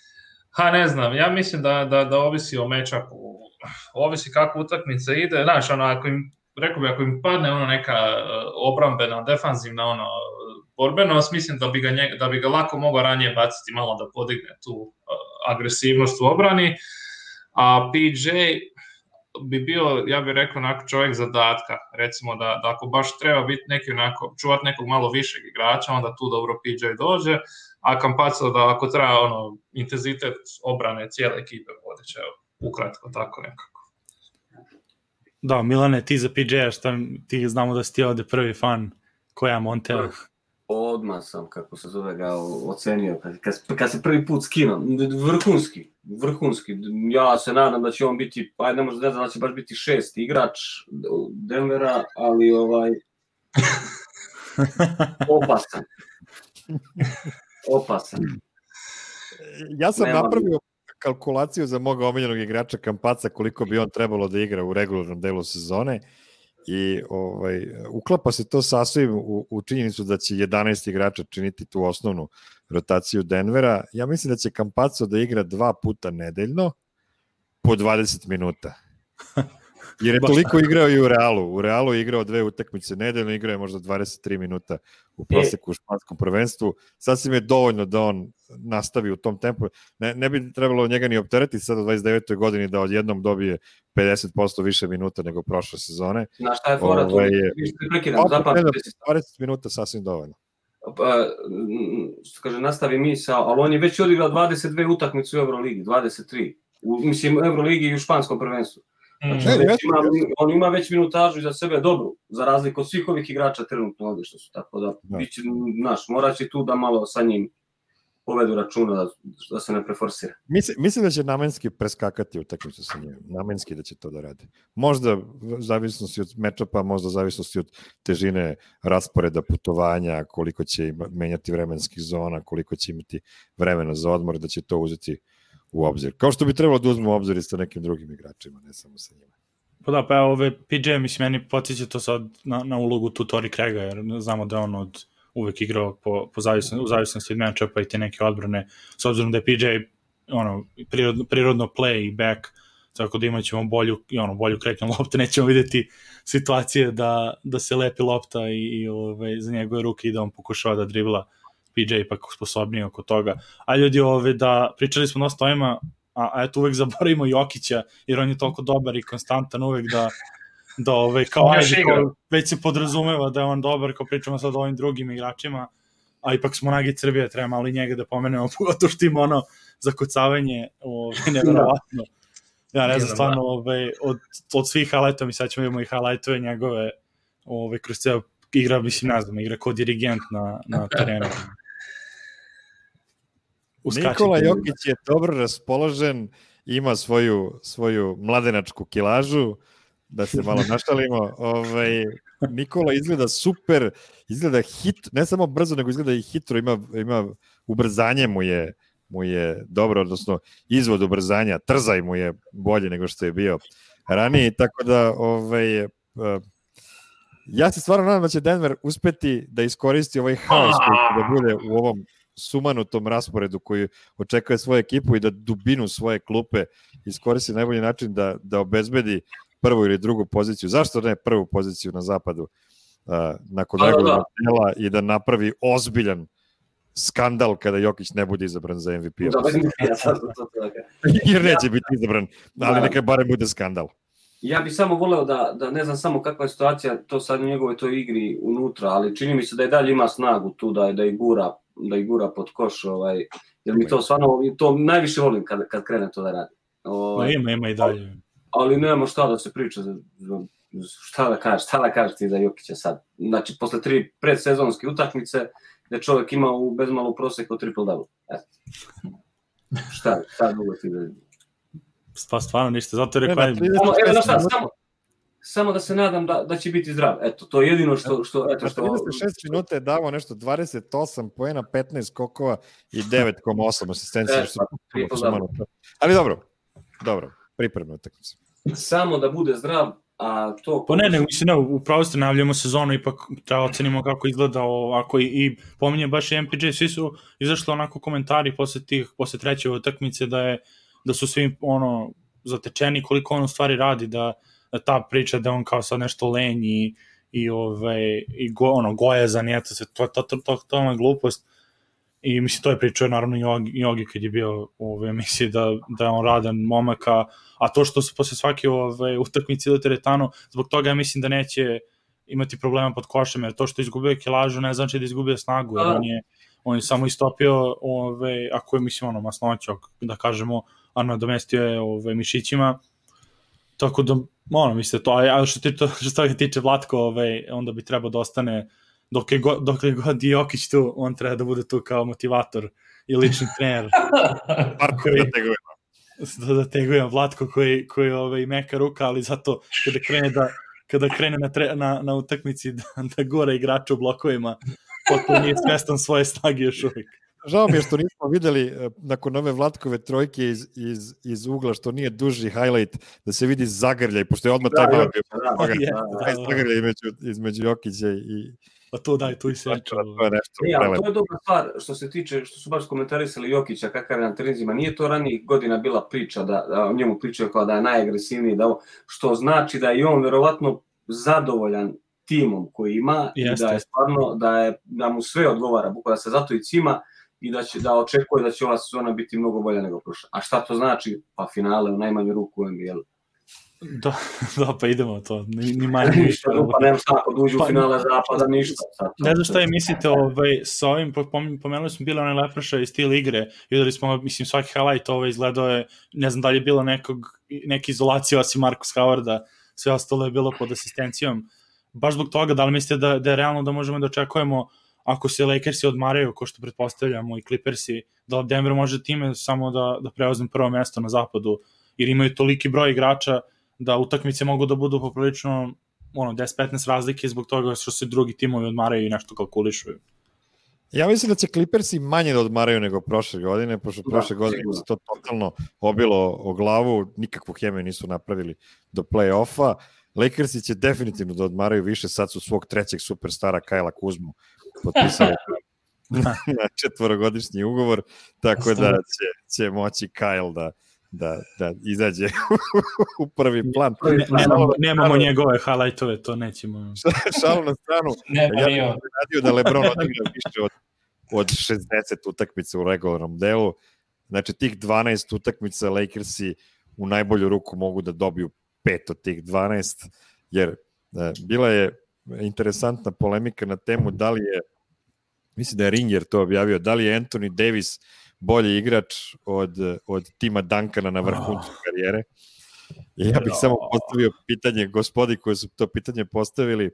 Ha, ne znam, ja mislim da, da, da ovisi o matchupu, ovisi kako utakmica ide, znaš, ono, ako im, rekao bi, ako im padne ono neka obrambena, defanzivna, ono, borbenost, mislim da bi, ga njega, da bi ga lako mogao ranije baciti, malo da podigne tu uh, agresivnost u obrani, a P J bi bio, ja bih rekao, onako čovjek zadatka, recimo da, da ako baš treba biti neki onako, čuvati nekog malo višeg igrača, onda tu dobro P J dođe, a Campazzo da ako treba ono, intenzitet obrane cijele ekipe podiće, ukratko, tako nekako. Da, Milane, ti za P J-a, šta ti znamo da si ti ovde prvi fan, koja Monteo? Odmah sam, kako se zove, ga ocenio, kad, kad, kad se prvi put skinuo, vrhunski, vrhunski, ja se nadam da će on biti, pa ne možda ne znam da će baš biti šest igrač Denvera, ali ovaj, opasan, opasan. Ja sam Nema napravio kalkulaciju za moga omiljenog igrača Campazza koliko bi on trebalo da igra u regularnom delu sezone, i ovaj, uklapa se to sasvim u, u činjenicu da će jedanaest igrača činiti tu osnovnu rotaciju Denvera. Ja mislim da će Campazzo da igra dva puta nedeljno po dvadeset minuta. Jer je toliko igrao i u Realu. U Realu je igrao dve utakmice nedeljno, igrao je možda dvadeset tri minuta u proseku u španskom prvenstvu. Sasvim je dovoljno da on nastavi u tom tempu. Ne, ne bi trebalo njega ni opteretiti sad u dvadeset devetoj godini da odjednom dobije pedeset posto više minuta nego prošle sezone. Na šta je fora tu? dvadeset minuta sasvim dovoljno. pa, što kaže, nastavi misao, ali on je već odigrao dvadeset dve utakmice u Euroligi, dvadeset tri. U, mislim, u Euroligi i u španskom prvenstvu. Znači, Ne, već jeste, ima, jeste. on ima već minutažu iza sebe dobru, za razliku od svih ovih igrača trenutno ovdje što su, tako da, Da. biće, naš, morat će tu da malo sa njim povedu računa da, da se ne preforsira. Mislim, mislim da će namenski preskakati utakmicu sa njim. Namenski da će to da radi. Možda u zavisnosti od mečapa, možda u zavisnosti od težine rasporeda putovanja, koliko će ima, menjati vremenskih zona, koliko će imati vremena za odmor, da će to uzeti u obzir. Kao što bi trebalo da uzmu u obzir i sa nekim drugim igračima, ne samo sa njima. Pa da, pa evo, ove P J, mislim, meni podsjeća to sad na, na ulogu tu Tori Craiga, jer znamo da je on od uvek igrao po, po zavisnosti, u zavisnosti od matchupa i te neke odbrane, s obzirom da je P J ono, prirodno, prirodno play i back, tako da imat ćemo bolju, i ono, bolju kretnju lopte, nećemo vidjeti situacije da, da se lepi lopta i, i ove, za njegove ruke i da on pokušava da dribla. P J ipak sposobniji oko toga. A ljudi, ove, da pričali smo dosta o ima, a, a eto uvek zaboravimo Jokića, jer on je toliko dobar i konstantan uvek da da ove, kao, On još ajde, igra. kao, već se podrazumeva da je on dobar, kao pričamo sad o ovim drugim igračima, a ipak smo Nagi Srbije, treba malo i njega da pomenemo, pogotovo što ima ono zakucavanje, ove, nevjerovatno. Ja ne znam, stvarno, ove, od, od svih highlightova, mi sad ćemo imamo i highlightove njegove, ove, kroz ceo igra, mislim, ne znam, igra kao dirigent na, na terenu. Uskačite. Nikola Jokić je dobro raspoložen, ima svoju, svoju mladenačku kilažu, da se malo našalimo. Ovaj, Nikola izgleda super, izgleda hit, ne samo brzo, nego izgleda i hitro, ima, ima ubrzanje mu je, mu je dobro, odnosno izvod ubrzanja, trzaj mu je bolje nego što je bio ranije, tako da ovaj, ja se stvarno nadam da će Denver uspeti da iskoristi ovaj haos koji će da bude u ovom sumanutom rasporedu koji očekuje svoju ekipu i da dubinu svoje klupe iskoristi na najbolji način da, da obezbedi prvu ili drugu poziciju. Zašto ne prvu poziciju na zapadu uh, nakon najboljeg dela i da napravi ozbiljan skandal kada Jokić ne bude izabran za M V P. Da, ja sad to Jer neće biti izabran, ali neka barem bude skandal. Ja bih samo voleo da, da ne znam samo kakva je situacija to sad u njegove toj igri unutra, ali čini mi se da i dalje ima snagu tu da, da i gura da i gura pod koš, ovaj, jer mi to stvarno, to najviše volim kad, kad krene to da radi. Ovaj, ima, ima i dalje. Ali nemamo šta da se priča, šta da kažeš, šta da kažeš ti za Jokića sad. Znači, posle tri predsezonske utakmice, gde čovjek ima u bezmalu proseku triple-double. Eto. Šta, šta drugo ti da... Pa stvarno ništa, zato je rekao... Samo, evo, šta, samo, samo da se nadam da, da će biti zdrav. Eto, to je jedino što... što, eto, što... trideset šest minuta je davo nešto dvadeset osam poena, petnaest skokova i devet zarez osam asistencija. E, pa, ali dobro, dobro, pripremna utakmica. Samo da bude zdrav, a to... Pa ne, ne, mislim, ne, upravo ste najavljamo sezonu, ipak treba ocenimo kako izgleda ovako i, i pominje baš i M P J, svi su izašli onako komentari posle tih, posle treće utakmice da je, da su svi ono zatečeni koliko on u stvari radi, da, da ta priča da on kao sad nešto lenj i, i, ove, i go, ono, gojazan, i eto se, to je to, to, to, to je glupost. I mislim, to je pričao naravno i Jogi, Jogi kad je bio u emisiji da, da je on radan momak, a to što se posle svake ove, utakmice do teretanu, zbog toga ja mislim da neće imati problema pod košem, jer to što izgubio kilažu ne znači da izgubio snagu, jer on je, on je samo istopio, ove, ako je mislim ono masnoćak, da kažemo, a nadomestio je ove, mišićima, tako da, ono, mislim, to, a što, ti, to, što se tiče Vlatko, ove, onda bi trebao da ostane dok je, go, dok je god Jokić tu, on treba da bude tu kao motivator i lični trener. Marko da teguje. Da, da teguje Vlatko koji, koji ovaj, meka ruka, ali zato kada krene, da, kada krene na, tre, na, na utakmici da, da gore igrača u blokovima, potpuno nije svestan svoje snage još uvijek. Žao mi je što nismo videli nakon ove Vlatkove trojke iz, iz, iz ugla, što nije duži highlight, da se vidi zagrljaj, pošto je odmah taj malo bio taj zagrljaj između, između Jokića i... Pa to daj, tu i se to je nešto. Ja, to je dobra stvar što se tiče, što su baš komentarisali Jokića, kakav je na treninzima. Nije to ranijih godina bila priča, da, da o njemu pričaju kao da je najagresivniji, da, što znači da je on verovatno zadovoljan timom koji ima. Jeste. I da je stvarno, da, je, da mu sve odgovara, bukvalno da se zato i cima i da, će, da očekuje da će ova sezona biti mnogo bolja nego prošla. A šta to znači? Pa finale u najmanju ruku u N B A-u. Da, da, pa idemo to, ni, ni manje Ništa, ništa. pa nema šta, ako dođu u Pa- finale zapada, ništa. Sad, Ne znam šta je mislite ovaj, sa ovim, pom- pomenuli smo bile one lepreša i stil igre, videli smo, mislim, svaki highlight ovaj izgledao je, ne znam da li je bilo nekog, neke izolacije osim Marcus Howarda, sve ostalo je bilo pod asistencijom. Baš zbog toga, da li mislite da, da je realno da možemo da očekujemo, ako se Lakersi odmaraju, ko što pretpostavljamo, i Clippersi, da Denver može time samo da, da preuzme prvo mesto na zapadu, jer imaju toliki broj igrača da utakmice mogu da budu poprilično ono, deset petnaest razlike zbog toga što se drugi timovi odmaraju i nešto kalkulišu. Ja mislim da će Clippersi manje da odmaraju nego prošle godine, pošto Da, prošle godine sigurno. se to totalno obilo o glavu, nikakvu hemiju nisu napravili do play-offa. Lakersi će definitivno da odmaraju više, sad su svog trećeg superstara Kajla Kuzmu potpisali na četvorogodišnji ugovor, tako da će, će moći Kyle da, da, da izađe u prvi plan. Ne, nemamo, nemamo njegove highlightove, to nećemo. Šalu na stranu, Ne, ja nije on. bih radio da LeBron odigra više od, od šezdeset utakmica u regularnom delu. Znači, tih dvanaest utakmica Lakersi u najbolju ruku mogu da dobiju pet od tih dvanaest, jer e, bila je interesantna polemika na temu da li je, mislim da je Ringer to objavio, da li je Anthony Davis bolji igrač od, od Tima Duncana na vrhuncu karijere. I ja bih samo postavio pitanje gospodi koji su to pitanje postavili,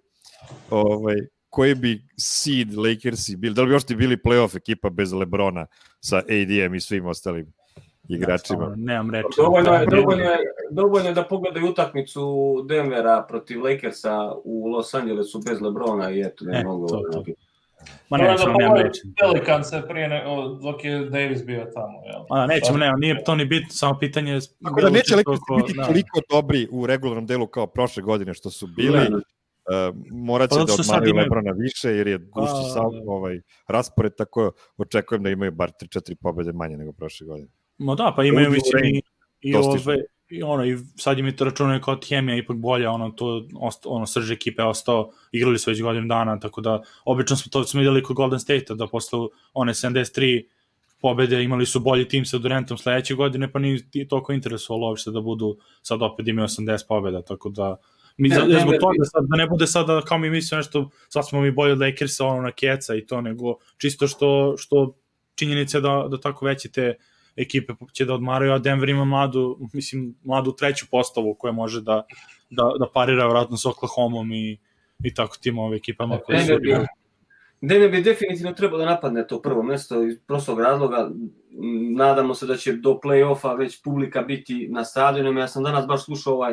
ovaj, koji bi seed Lakersi bili, da li bi još ti bili playoff ekipa bez LeBrona sa A D-em i svim ostalim igračima? Ja, nemam reči. Dovoljno je, dovoljno, je, dovoljno je da pogledaju utakmicu Denvera protiv Lakersa u Los Angelesu bez LeBrona i eto, ne E, mogu. to, to. Da... Ma nećemo, nemam reči. Pelikan se prije ne, dok je Davis bio tamo. Jel? A, nećemo, nema, nije to ni bitno, samo pitanje je... Tako da neće Lakersi toliko, biti da. toliko dobri u regularnom delu kao prošle godine što su bili. Ne, ne. Uh, morat će Pa da zato što sad odmaraju imaju- LeBrona više jer je gušći A, sam da. ovaj, raspored, tako očekujem da imaju bar tri četiri pobede manje nego prošle godine. Ma da, pa imaju, Uđu u mislim, range, i, i, dostižno. ove, i, ono, i sad im je to računaju kao hemija ipak bolja, ono, to, osta, ono, srž ekipe je ostao, igrali su već godinu dana, tako da, obično smo to smo videli kod Golden State-a, da posle one sedamdeset tri pobede imali su bolji tim sa Durantom sledeće godine, pa nije ti toliko interesovalo uopšte da budu, sad opet imaju osamdeset pobeda, tako da, mi, Ne, za, Denver zbog bi- toga sad, da ne bude sada kao mi mislimo nešto, sad smo mi bolji od Lakersa, ono, na keca i to, nego čisto što, što činjenica je da, da tako veće te ekipe će da odmaraju, a Denver ima mladu, mislim, mladu treću postavu koja može da, da, da parira vratno s Oklahomom i, i tako tim ove ekipama koje su... Denver bi, Denver bi definitivno trebao da napadne to prvo mesto iz prostog razloga. Nadamo se da će do play-offa već publika biti na stadionima. Ja sam danas baš slušao ovaj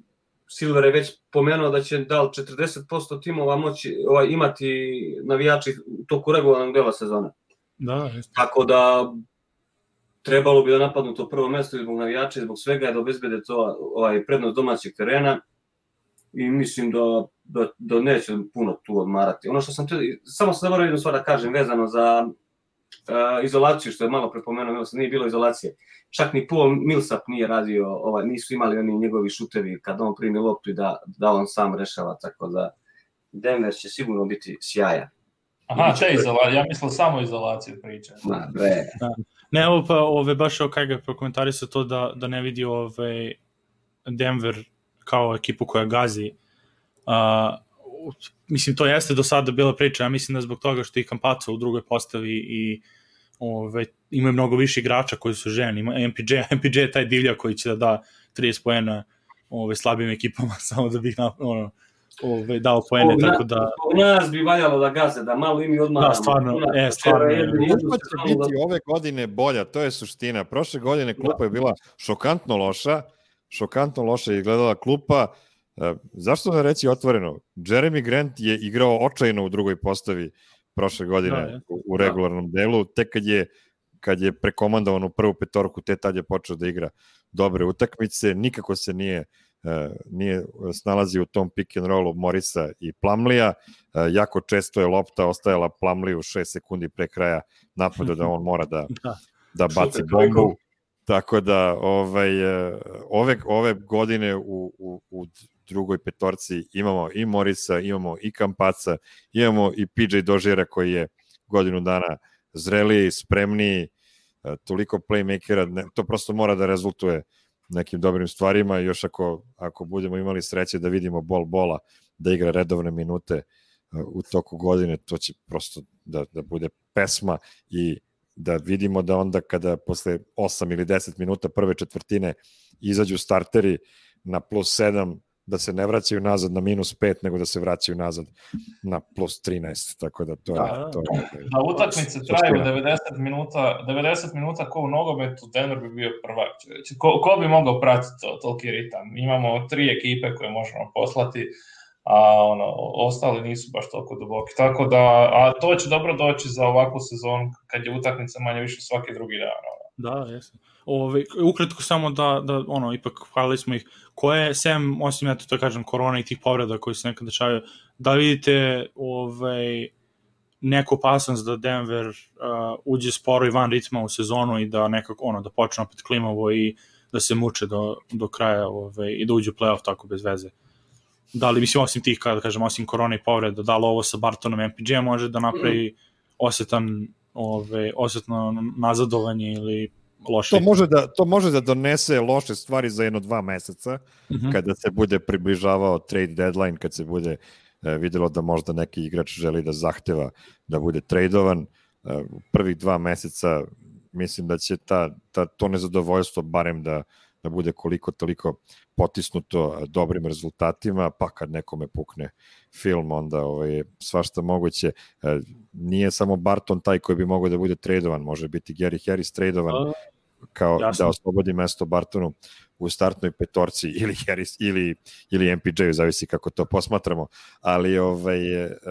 Silver je već pomenuo da će da li četrdeset posto timova moći ovaj, imati navijači u toku regularnog dela sezone. Da, jeste. Tako da trebalo bi da napadnu to prvo mesto i zbog navijača i zbog svega da obezbede to ovaj, prednost domaćeg terena i mislim da, da, da neće puno tu odmarati. Ono što sam te, samo sam zaboravio jednu stvar da kažem vezano za uh, izolaciju, što je malo prepomenuo, nije bilo izolacije. Čak ni Paul Millsap nije radio, ovaj, nisu imali oni njegovi šutevi kad on primi loptu i da, da on sam rešava, tako da Denver će sigurno biti sjajan. Aha, te izolacije, ja mislim samo izolaciju pričam. Ma, bre. Ne, ovo pa ove, baš o kaj ga prokomentarisao to da, da ne vidi ove Denver kao ekipu koja gazi. Uh, mislim, to jeste do sada bila priča, ja mislim da zbog toga što i Campazzo u drugoj postavi i ove, imaju mnogo više igrača koji su ženi. Ima M P J, M P J je taj divlja koji će da da trideset poena ove, slabim ekipama samo da bi ono, ove, dao poene, Zbog tako na- da... zbog nas bi valjalo da gaze, da malo imi odmaramo. Da, stvarno, Ona- e, stvarno je. jedni- jedni Klupa će sezonu biti ove godine bolja, to je suština. Prošle godine klupa je bila šokantno loša, šokantno loša je izgledala klupa. E, zašto ne reći otvoreno? Jeremy Grant je igrao očajno u drugoj postavi prošle godine Da, je. u, u regularnom delu, tek kad je, kad je prekomandovan u prvu petorku, te tad je počeo da igra dobre utakmice, nikako se nije Uh, nije snalazi u tom pick and rollu Morisa i Plumleya. Uh, jako često je lopta ostajala Plumleyu šest sekundi pre kraja napada da on mora da, Da. da baci Super, bombu. koliko- Tako da ovaj, uh, ove, ove godine u, u, u drugoj petorci imamo i Morisa, imamo i Campazza, imamo i P J Doziera koji je godinu dana zreliji, spremniji, uh, toliko playmakera, ne, to prosto mora da rezultuje nekim dobrim stvarima i još ako, ako budemo imali sreće da vidimo Bol Bola da igra redovne minute u toku godine, to će prosto da, da bude pesma i da vidimo da onda kada posle osam ili deset minuta prve četvrtine izađu starteri na plus sedam, da se ne vraćaju nazad na minus pet, nego da se vraćaju nazad na plus trinaest, tako da to je... Da, to je, da utakmice traju devedeset minuta, devedeset minuta ko u nogometu, Denver bi bio prvak. Ko, ko bi mogao pratiti to, toliki ritam? Imamo tri ekipe koje možemo poslati, a ono, ostali nisu baš toliko duboki. Tako da, a to će dobro doći za ovakvu sezonu, kad je utakmica manje više svaki drugi dan. Da, jesam. Ove, ukratko samo da, da ono, ipak hvalili smo ih, koje, sem, osim ja to da kažem, korona i tih povreda koji se nekad dešavaju, da vidite ovaj, neku opasnost da Denver uh, uđe sporo i van ritma u sezonu i da nekako, ono, da počne opet klimavo i da se muče do, do kraja ovaj, i da uđe u play-off tako bez veze. Da li, mislim, osim tih, kada kažem, osim korona i povreda, da li ovo sa Bartonom M P G može da napravi osetan, ovaj, osetno nazadovanje ili loše? To može da, to može da donese loše stvari za jedno dva meseca, uh-huh. kada se bude približavao trade deadline, kad se bude uh, videlo da možda neki igrač želi da zahteva da bude tradovan. Uh, prvih dva meseca mislim da će ta, ta, to nezadovoljstvo barem da da bude koliko toliko potisnuto dobrim rezultatima, pa kad nekome pukne film, onda ovaj, svašta moguće. Nije samo Barton taj koji bi mogao da bude tradovan, može biti Gary Harris tradovan, kao jasno, da oslobodi mesto Bartonu u startnoj petorci ili Harris ili, ili M P J, zavisi kako to posmatramo, ali ovaj,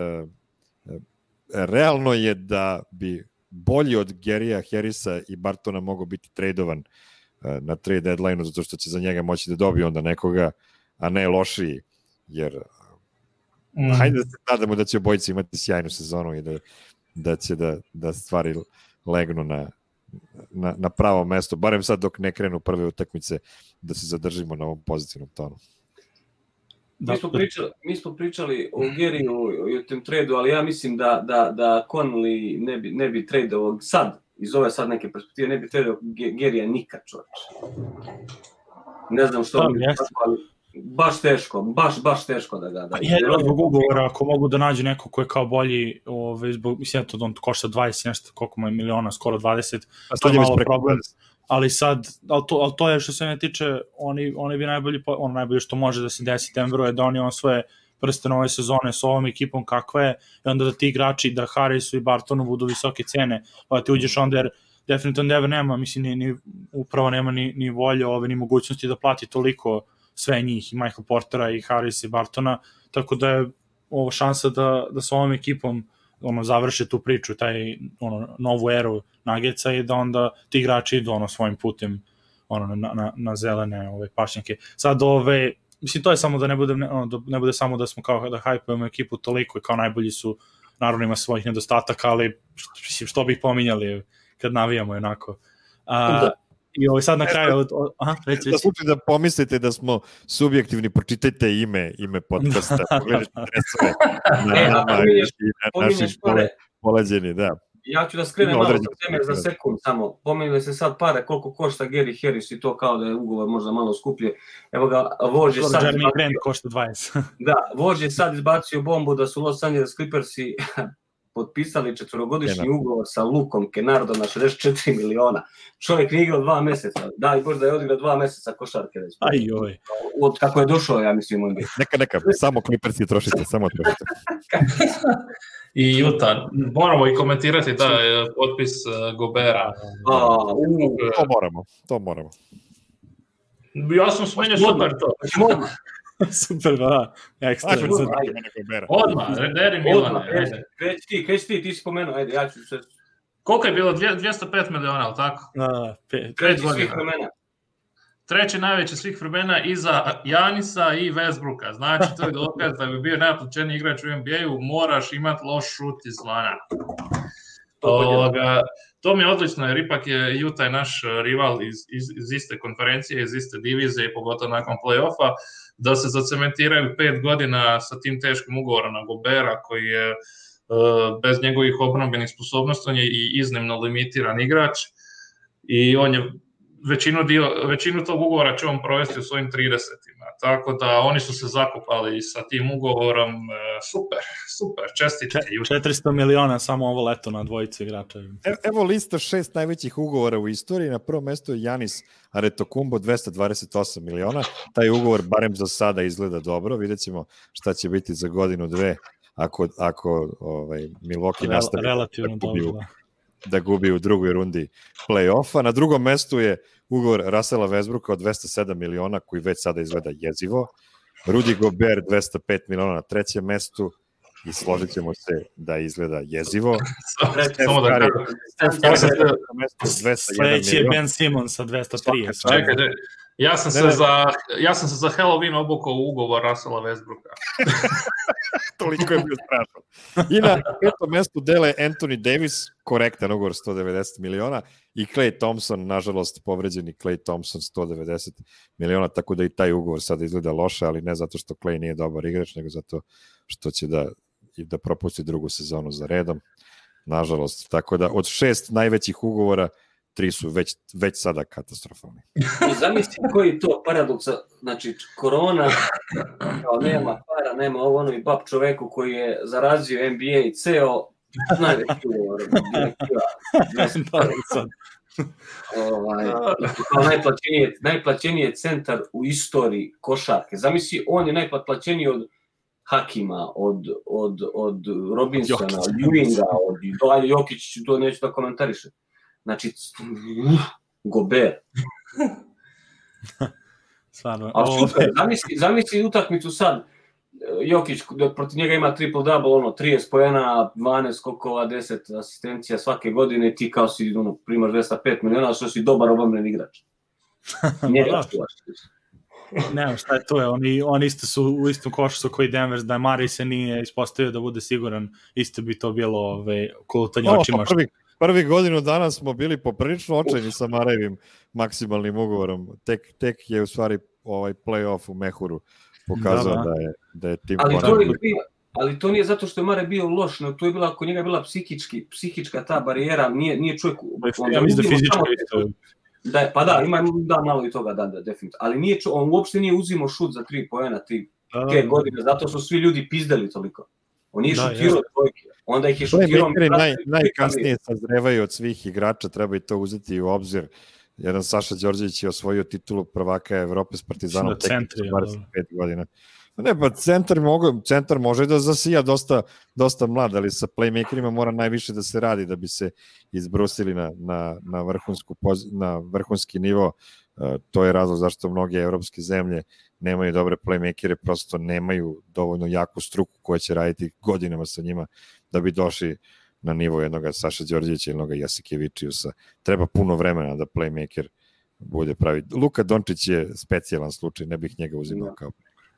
realno je da bi bolji od Garyja Harrisa i Bartona mogao biti tradovan na trade deadline-u, zato što će za njega moći da dobije onda nekoga, a ne lošiji, jer mm. hajde da se nadamo da će obojice imati sjajnu sezonu i da, da će da, da stvari legnu na, na, na pravo mesto, barem sad dok ne krenu prve utakmice, da se zadržimo na ovom pozitivnom tonu. Mi smo pričali, mi smo pričali o Garyju i o tem tradu, ali ja mislim da, da, da Conley ne bi, ne bi tradovao sad, iz ove sad neke perspektive, ne bi trebao Garyja nikad, čovječ. Ne znam što da, bi ali baš teško, baš, baš teško da ga... Da, jedan zbog ugovora, ako mogu da nađu neko ko je kao bolji, ove, zbog, mislim, to on košta dvadeset nešto, koliko mu je miliona, skoro dvadeset, a to je malo problem. Ali sad, ali to, ali to je što se ne tiče, oni, oni bi najbolji, ono najbolje što može da se desi Denveru je da oni on svoje prste nove sezone s ovom ekipom kakva je, i onda da ti igrači, da Harrisu i Bartonu budu visoke cene, pa ti uđeš onda jer definitivno Denver nema, mislim, ni, ni, upravo nema ni, ni volje, ove, ni mogućnosti da plati toliko sve njih, i Michael Portera, i Harrisa, i Bartona, tako da je ovo šansa da, da s ovom ekipom ono, završe tu priču, taj ono, novu eru Nuggetsa i da onda ti igrači idu ono, svojim putem ono, na, na, na zelene ove, pašnjake. Sad ove, mislim, to je samo da ne bude, ono, da ne bude samo da smo kao da hajpujemo ekipu toliko i kao najbolji su, naravno ima svojih nedostataka, ali što, što bi ih pominjali kad navijamo onako. A, I ovo sad na kraju... Aha, reći, da slučaj da pomislite da smo subjektivni, pročitajte ime, ime podcasta, pogledajte dresove na e, nama i na našim poleđeni, da. Ja ću da skrenem malo sa teme za sekund samo. Pomenuli se sad pare koliko košta Gary Harris i to kao da je ugovor možda malo skuplje. Evo ga, Vož je sad izbacio... Grant košta dvadeset. Da, Vož je sad izbacio bombu da su Los Angeles Clippersi potpisali četvorogodišnji ugovor sa Lukom Kennardom na šezdeset četiri miliona. Čovjek nije igrao dva meseca. Daj Bož da je odigrao dva meseca košarke. Aj joj. Od kako je došao, ja mislim. On bi. Neka, neka, samo Clippersi trošite, samo trošite. I Utah, moramo i komentirati da je potpis Gobera. A, to moramo, to moramo. Ja sam smenio super to. Super, da. Ekstra. Odmah, Deri Milane. Kreć ti, kreć ti, ti si pomenuo, ajde, ja ću se... Koliko je bilo? dvjesto pet miliona, ali tako? Da, pet. Treći svih vremena. Treći najveći svih vremena iza Janisa i Westbrooka. Znači, to je dokaz da bi bio najplaćeniji igrač u N B A-u, moraš imati loš šut izvana. Ovoga, to mi je odlično, jer ipak je Utah naš rival iz, iz, iz iste konferencije, iz iste divizije i pogotovo nakon play-offa, da se zacementiraju pet godina sa tim teškim ugovorom na Gobera, koji je uh, bez njegovih obrambenih sposobnosti, on je i iznimno limitiran igrač i on je većinu, dio, većinu tog ugovora će on provesti u svojim tridesetima. Tako da oni su se zakupali sa tim ugovorom. Super, super, čestitke. četiristo miliona samo ovo leto na dvojicu igrača. Evo lista šest najvećih ugovora u istoriji. Na prvom mestu je Giannis Antetokounmpo, dvesta dvadeset osam miliona. Taj ugovor barem za sada izgleda dobro. Vidjet ćemo šta će biti za godinu, dve, ako, ako ovaj, Milwaukee nastavi relativno da gubi, dobro, da gubi u drugoj rundi play-offa. Na drugom mestu je ugovor Russella Westbrooka od dvesta sedam miliona, koji već sada izgleda jezivo. Rudy Gobert dvesta pet miliona na trećem mestu i složit ćemo se da izgleda jezivo. Samo da sledeći je Ben Simmons sa dvesta trideset. Čekajte, ja sam se za ja sam se za Halloween obukao u ugovor Russella Westbrooka. Toliko je bio strašno. I na petom mestu dele Anthony Davis, korektan ugovor sto devedeset miliona, i Klay Thompson, nažalost povređeni Klay Thompson, sto devedeset miliona, tako da i taj ugovor sada izgleda loše, ali ne zato što Klay nije dobar igrač, nego zato što će da, da propusti drugu sezonu za redom, nažalost. Tako da od šest najvećih ugovora, tri su već, već sada katastrofalni. I zamisli koji je to paradoksa, znači korona, kao nema para, nema ovo ono i bab čoveku koji je zarazio N B A i ceo najveći ugovor. ovaj, kao najplaćeniji, najplaćeniji je centar u istoriji košarke. Zamisli, on je najplaćeniji od Hakima, od, od, od Robinsona, od Ewinga, od Dalje Jokić, to neću da komentarišem. Znači, uh, Gobert. Stvarno. A super, zamisli, zamisli utakmicu sad, Jokić, protiv njega ima triple-double, ono, trideset poena, dvanaest skokova, deset asistencija svake godine, ti kao si, ono, primaš dvesta pet miliona, što si dobar obamben igrač. Njega čuvaš. Ne, šta je to je, oni, oni isto su u istom košu su koji Denver, da Murray se nije ispostavio da bude siguran, isto bi to bilo ove, kolutanje očima. Prvi, prvi godinu dana smo bili poprilično očajni sa Murrayvim maksimalnim ugovorom, tek, tek je u stvari ovaj play-off u mehuru pokazao da, da. da je, da je tim ali to, je bio, ali to nije zato što je Murray bio loš, no to je bila, kod njega bila psihički, psihička ta barijera, nije, nije čovjek... Ja mislim da fizičko isto. Da je, pa da, ima da, malo i toga, da, da, definitivno. Ali nije, on uopšte nije uzimao šut za tri poena ti te godine, zato su svi ljudi pizdali toliko. On nije da, šutirao trojke, onda ih je šutirao... Naj, najkasnije sazrevaju od svih igrača, treba i to uzeti u obzir. Jedan Saša Đorđević je osvojio titulu prvaka Evrope s Partizanom tek dvadeset pet godina. Ne, pa centar, mogu, centar može da zasija dosta, dosta mlad, ali sa playmakerima mora najviše da se radi da bi se izbrusili na, na, na, vrhunsku, na vrhunski nivo. Uh, to je razlog zašto mnoge evropske zemlje nemaju dobre playmakere, prosto nemaju dovoljno jaku struku koja će raditi godinama sa njima da bi došli na nivo jednog Saša Đorđevića ili jednog Jasikevičiusa. Treba puno vremena da playmaker bude pravi. Luka Dončić je specijalan slučaj, ne bih njega uzimao kao.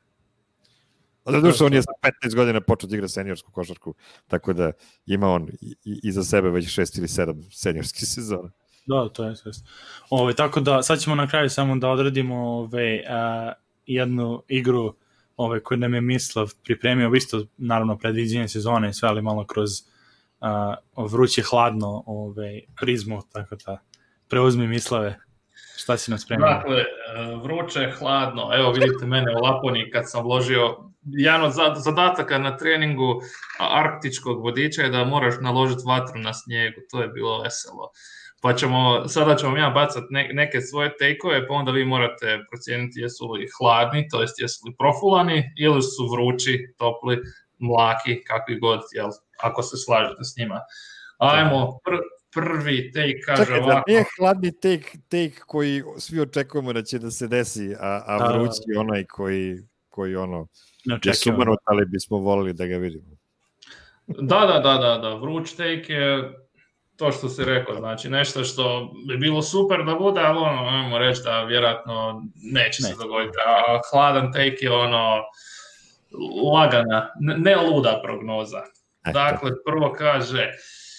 A da duše, on je sa petnaest godina počeo da igra seniorsku košarku, tako da ima on i, i za sebe već šest ili sedam seniorskih sezona. Da, to je sve. Ove, tako da, sad ćemo na kraju samo da odradimo ove, a, jednu igru ove, koju nam je Mislav pripremio, isto naravno predviđenje sezone i sve, ali malo kroz a, vruće hladno ove, prizmu, tako da preuzmi Mislave. Šta si nas spremio? Dakle, vruće, hladno, evo vidite mene u Laponiji kad sam vložio jedan od zadataka na treningu arktičkog vodiča je da moraš naložiti vatru na snijegu, to je bilo veselo. Pa ćemo, sada ćemo ja bacati neke svoje take-ove, pa onda vi morate procijeniti jesu li hladni, to jest jesu li profulani, ili su vrući, topli, mlaki, kakvi god, jel, ako se slažete s njima. Ajmo, pr- prvi take kaže Čekaj, ovako. Čekaj, nije hladni take, take koji svi očekujemo da će da se desi, a, a vrući je onaj koji, koji ono, je sumanut, ali bismo volili da ga vidimo. Da, da, da, da, da, vruć take je to što si rekao, znači nešto što bi bilo super da bude, ali ono, ajmo reći da vjerojatno neće ne. se dogoditi, a hladan take je ono lagana, ne luda prognoza. Eto. Dakle, prvo kaže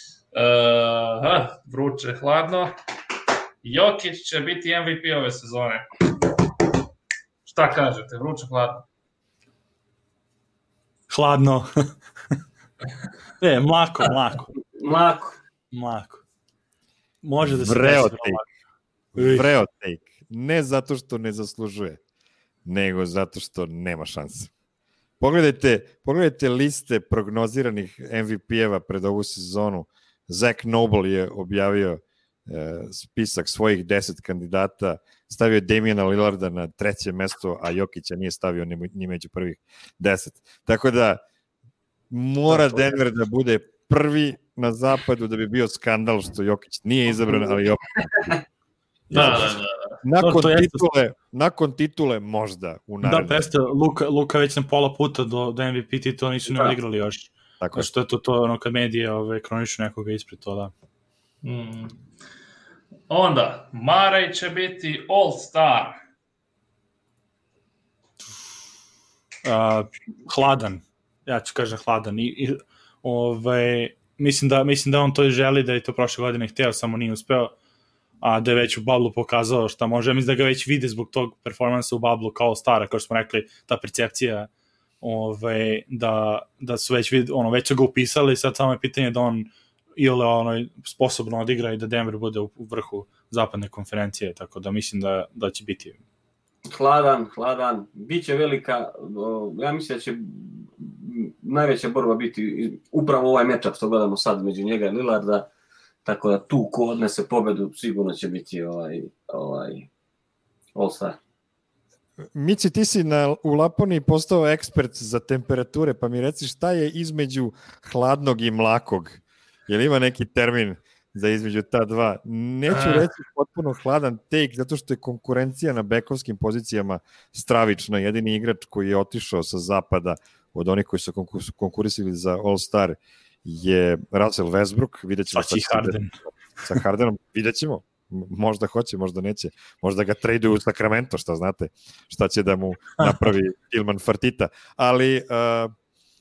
uh, vruće, hladno, Jokić će biti M V P ove sezone. Šta kažete, vruće, hladno? Hladno. e, mlako, mlako. Mlako. Mlako. Može da se Vreo desi. Vreo take. Ne zato što ne zaslužuje, nego zato što nema šanse. Pogledajte, pogledajte liste prognoziranih M V P-eva pred ovu sezonu. Zach Noble je objavio e, spisak svojih deset kandidata, stavio Damiana Lillarda na treće mesto, a Jokića nije stavio ni, ni među prvih deset. Tako da mora Denver da bude prvi na zapadu da bi bio skandal što Jokić nije izabran, ali opet. Da, da, da. Nakon, to, to titule, nakon titule možda u narednom. Da, peste, Luka, Luka već sam pola puta do, do M V P titula nisu ne odigrali još. Tako što je to, to ono kad medije ove, kronišu nekoga ispred to, da. Mm. Onda, Marej će biti All-Star. Uh, hladan. Ja ću kažem hladan. I, i, ove, mislim, da, mislim da on to želi, da je to prošle godine hteo, samo nije uspeo. A da je već u Bablu pokazao šta može. Mislim da ga već vide zbog tog performansa u Bablu kao Stara, kao što smo rekli, ta percepcija ove, da, da su već, vid, ono, već su ga upisali, sad samo je pitanje da on ili ono, sposobno odigra i da Denver bude u, u vrhu zapadne konferencije, tako da mislim da, da će biti. Hladan, hladan, biće velika, ja mislim da će najveća borba biti upravo ovaj matchup što gledamo sad među njega i Lillarda. Tako da tu ko odnese pobedu sigurno će biti ovaj, ovaj All-Star. Mici, ti si na, u Laponiji postao ekspert za temperature, pa mi reci šta je između hladnog i mlakog? Je li ima neki termin za između ta dva? Neću reći potpuno hladan take, zato što je konkurencija na bekovskim pozicijama stravična. Jedini igrač koji je otišao sa zapada od onih koji su konkurisili za All-Star je Russell Westbrook, vidjet ćemo sa Harden. Sa Hardenom, vidjet ćemo, možda hoće, možda neće, možda ga traduju u Sacramento, šta znate, šta će da mu napravi Tillman Fertitta, ali uh,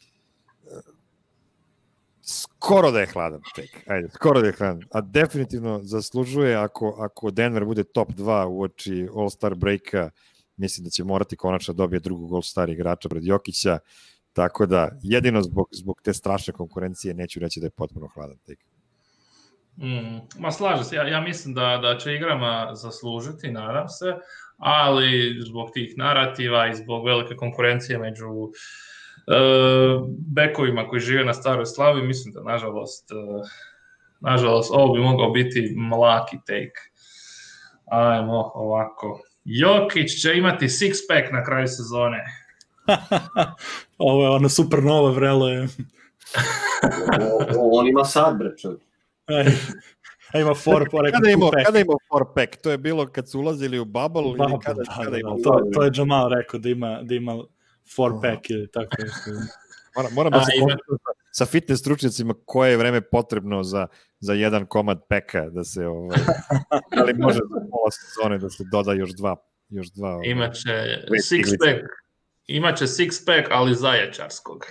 skoro da je hladan tek, ajde, skoro da je hladan, a definitivno zaslužuje ako, ako Denver bude top dva u oči All-Star breaka, mislim da će morati konačno dobije drugog All-Star igrača pred Jokića. Tako da, jedino zbog, zbog te strašne konkurencije neću reći da je potpuno hladan tek. Mm, ma slažem se, ja, ja mislim da, da će igrama zaslužiti, nadam se, ali zbog tih narativa i zbog velike konkurencije među uh, bekovima koji žive na staroj slavi, mislim da nažalost, uh, nažalost ovo bi mogao biti mlaki take. Ajmo ovako. Jokić će imati six pack na kraju sezone. Ovo je ono supernova vrelo je. On ima sad, bre, čovjek. A ima four pack. Kada ima, kada ima four pack? To je bilo kad su ulazili u bubble, bubble ili kada, da, kada da, ima da, to, to je Jamal rekao da ima, da ima four pack ili tako nešto. Moram, moram da se ima... sa fitness stručnjacima koje je vreme potrebno za, za jedan komad peka da se ovaj, ali može za pola sezone da se doda još dva. Još dva ovaj, imaće six pack. Imaće six pack, ali zaječarskog.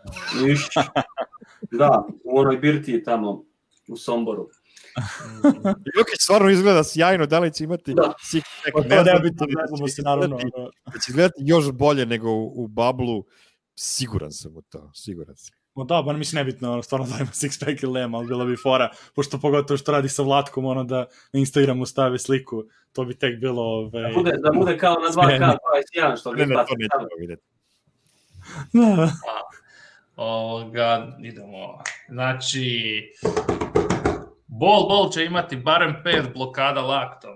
Da, u onoj birtiji tamo u Somboru. Jokić stvarno izgleda sjajno, da li će imati da. six pack? Ne, ne znam, biti, ne znam se naravno. Da će izgledati još bolje nego u, u bablu, siguran sam u to, siguran sam. No da, ba mislim nebitno, stvarno da ima six pack ili nema, ali bila bi fora, pošto pogotovo što radi sa Vlatkom, ono da na Instagramu stavi sliku, to bi tek bilo... Ove, da, bude, da bude kao na dva K dvadeset jedan, što ne, ne, to nećemo vidjeti. Da. Ovoga, idemo. Znači, Bol Bol će imati barem pet blokada laktom.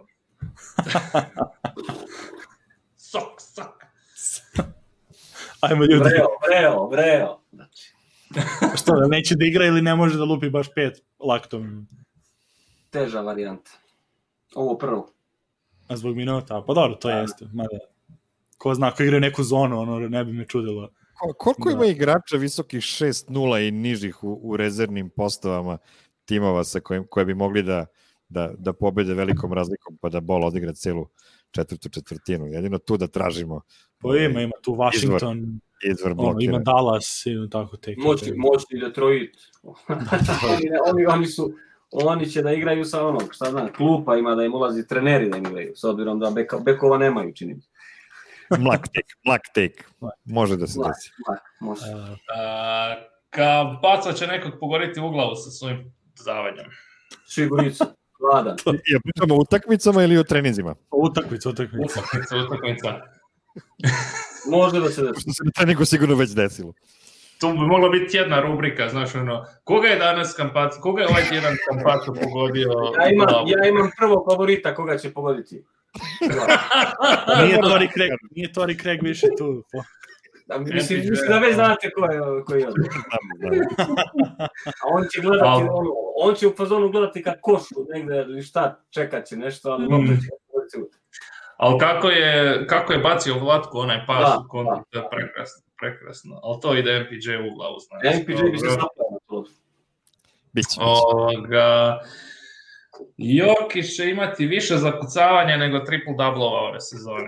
Sok, sok. Ajmo ljudi. Vreo, vreo, vreo. Znači. Što, da neće da igra ili ne može da lupi baš pet laktom? Teža varijanta. Ovo prvo. A zbog minuta? Pa dobro, to da. Jeste. Mada, ko zna, ako igraju neku zonu, ono ne bi me čudilo. Ko, koliko da. Ima igrača visokih šest nula i nižih u, u rezervnim postavama timova sa kojim, koje bi mogli da, da, da pobede velikom razlikom pa da Bol odigra celu četvrtu četvrtinu. Jedino tu da tražimo. Pa ima, ima tu Washington, izvor, izvor ono, ima Dallas, ima tako te. Moćni, moćni Detroit. oni, oni, oni su oni će da igraju sa onog, šta znam, klupa ima da im ulazi treneri da im igraju, s obzirom da beka, bekova nemaju, čini. Mlak take, mlak take. Može da se mlak, desi. Mlak, može. Uh, Kampaco će nekog pogoriti u glavu sa svojim davanjem. Sigurica. Hladan. Ja pričamo o utakmicama ili o treninzima? Utakmica, utakmica. Utakmica, utakmica. Može da se desi. Što se na treningu sigurno već desilo. Tu bi mogla biti jedna rubrika, znaš, ono, koga je danas Kampacu, koga je ovaj tjedan Kampacu pogodio? Ja imam, ja imam prvo favorita koga će pogoditi. Nije Tori Craig, nije Tori Craig više tu. Da, mislim, mislim da već znate ko je, ko je on. A on će gledati, on, on će u fazonu gledati kad košu negde ili šta, čekat će nešto, ali opet će pogoditi. Ali kako je, kako je bacio Vlatku onaj pas Da, u kontu, to je prekrasno, prekrasno. Ali to ide M P J u glavu, znaš. M P J bi se zapao na to. Biće, Ovoga, Jokić će imati više zakucavanja nego triple-double-ova ove sezone.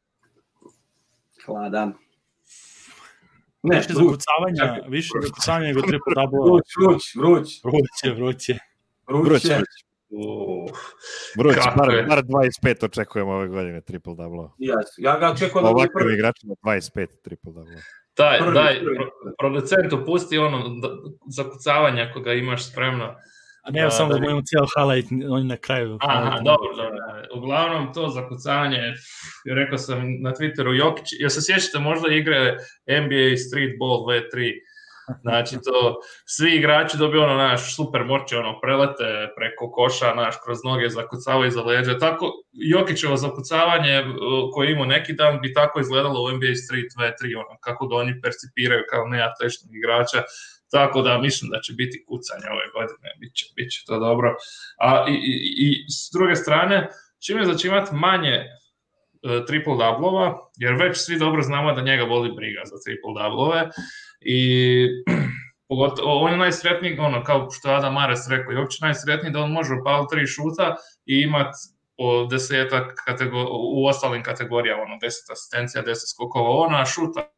Hladan. Ne, Više zakucavanja, više zakucavanja nego triple double. Vruć, vruć, vruć. Vruće, vruće. Vruće. Vruć, bar, je? bar dvadeset pet očekujemo ove godine triple-double. Ja, ja ga očekujem da bude Ovakvim prvi. igračima dvadeset pet triple-double. Daj, Prvi, daj, prvi. pro- producentu pusti ono da- zakucavanje ako ga imaš spremno. A ne, samo da budemo cijel highlight, on je na kraju. Aha, dobro, dobro. Uglavnom to zakucavanje, pff, rekao sam na Twitteru Jokić, jel se sjećate možda igre N B A Street Ball V tri? Znači to, svi igrači dobiju ono naš super moće, ono prelete preko koša, naš kroz noge zakucavaju iza leđa. Tako Jokićevo zakucavanje uh, koje imao neki dan bi tako izgledalo u N B A Street V tri, ono kako ga oni percipiraju kao neatletičnog igrača. Tako da mislim da će biti kucanje ove godine, bit će, bit će to dobro. A i, i, i s druge strane, čime da će imati manje uh, triple-double-ova, jer već svi dobro znamo da njega boli briga za triple-double-ove i pogotovo, on je najsretniji, ono, kao što je Adam Mares rekao, i uopće najsretniji da on može upaliti tri šuta i imati po desetak kategor- u ostalim kategorijama, ono, deset asistencija, deset skokova, ona šuta.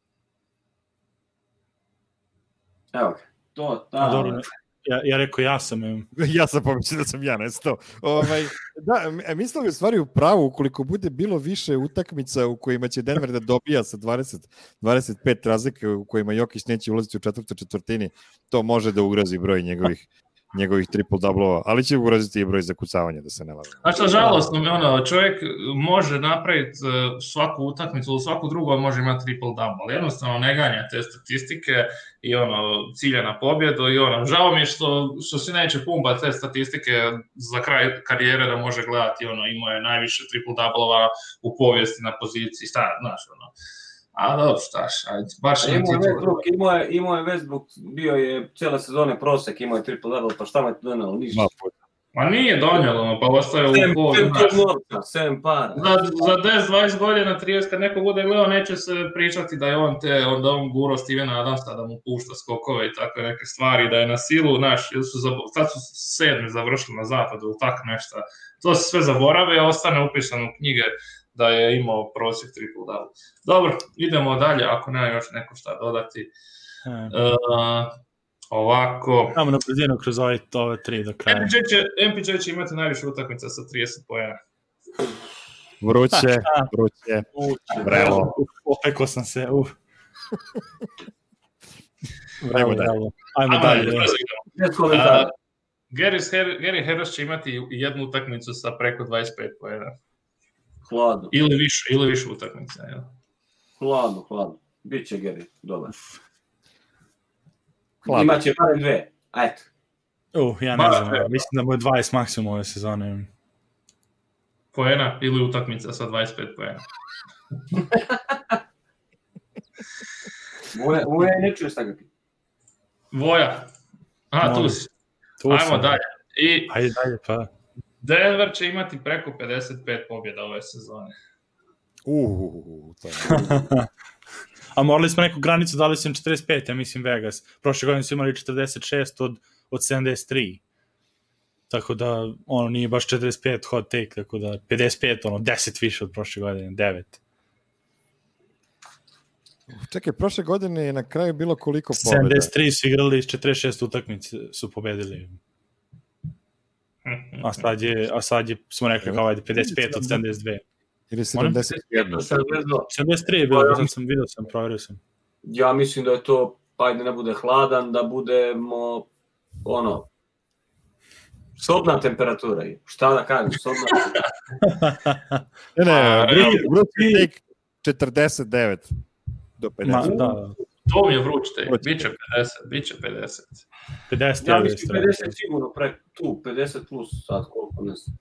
Evo ga. To, A, da. dobro, ja, ja rekao ja sam. em. Ja sam pomislio da sam ja nestao. Ovaj, da, m- mislim da u stvari u pravu, ukoliko bude bilo više utakmica u kojima će Denver da dobija sa dvadeset dvadeset pet razlike, u kojima Jokić neće ulaziti u četvrtoj četvrtini, to može da ugrozi broj njegovih njegovih triple-double-ova, ali će ugroziti i broj zakucavanja, da se ne lažemo. Znači, nažalost, ono, čovjek može napraviti uh, svaku utakmicu ili svaku drugu, a može imati triple-double, ali jednostavno ne ganja te statistike i ono, cilja na pobjedu i ono, žao mi je što, što si neće pumpati te statistike za kraj karijere da može gledati, ono, imao je najviše triple-double-ova u povijesti na poziciji, šta, znaš, ono. A dobro, štaš, ajde, baš Imao je ti Westbrook, imao je, imao je Westbrook, bio je cijele sezone prosek, imao je triple-double, pa šta mu je to donalo, ništa. Dva puta. Ma nije donijelo, pa ostaje u Sem, polu. sem znaš. tog novca, sem para. Za, za deset dvadeset godina, trideset, kad neko bude gledao, neće se pričati da je on te, onda on guro Stevena Adamsa da mu pušta skokove i takve neke stvari, da je na silu, naš, ili su, zabo- sad su sedmi završili na zapadu ili tako nešto. To se sve zaborave, a ostane upisano u knjige da je imao prosjek triple-double. Dobro, idemo dalje, ako nema još neko šta dodati. E, Uh, ovako, Samo na brzinu kroz ove, ove tri do kraja. M P J će, M P J će imati najviše utakmica sa trideset poena. Vruće, šta? vruće, Uči, vrelo. Uf, opekao sam se, uf. Ajmo Bravo, dalje. bravo. Ajmo Ajmo dalje. dalje, da. brzo idemo. bez komentara. A, Gary, Her- Gary Harris će imati jednu utakmicu sa preko dvadeset pet poena. Hladno, Ili više, ili više utakmica. Ja. hladno, hladno. Biće Gary, dobar. Hladno. Imaće barem dve, ajde. Uh, ja ne Ma, znam, e, mislim da mu je dvadeset maksimum ove sezone. Poena ili utakmica sa dvadeset pet poena. Uve, uve ne čuješ šta ga ti. Voja. Aha, tu Molim. si. Tu Ajmo sam. dalje. I Ajde dalje, pa. Denver će imati preko pedeset pet pobjeda ove sezone. Uuu, to je... A morali smo neku granicu, dali su im četrdeset pet, ja mislim Vegas. Prošle godine su imali četrdeset šest od, od sedamdeset tri. Tako da, ono, nije baš četrdeset pet hot take, tako da pedeset pet, ono, deset više od prošle godine, devet. Čekaj, prošle godine je na kraju bilo koliko pobjeda? sedamdeset tri su igrali iz četrdeset šest utakmice, su pobedili. A sad je, a sad je, smo rekli kao, ajde, pedeset pet od sedamdeset dve. Ili sedamdeset jedan? sedamdeset tri je bilo, sad sam vidio sam, provjerio sam. Ja mislim da je to, pa ajde ne bude hladan, da budemo, ono, Sobna temperatura je. Šta da kažem, sobna temperatura. Ne, ne, vrući, vrući take četrdeset devet do pedeset. Ma, da. To mi je vruć take, bit će pedeset, bit će pedeset. pedeset Ja mislim pedeset sigurno pre, tu, pedeset plus sad koliko ne znam.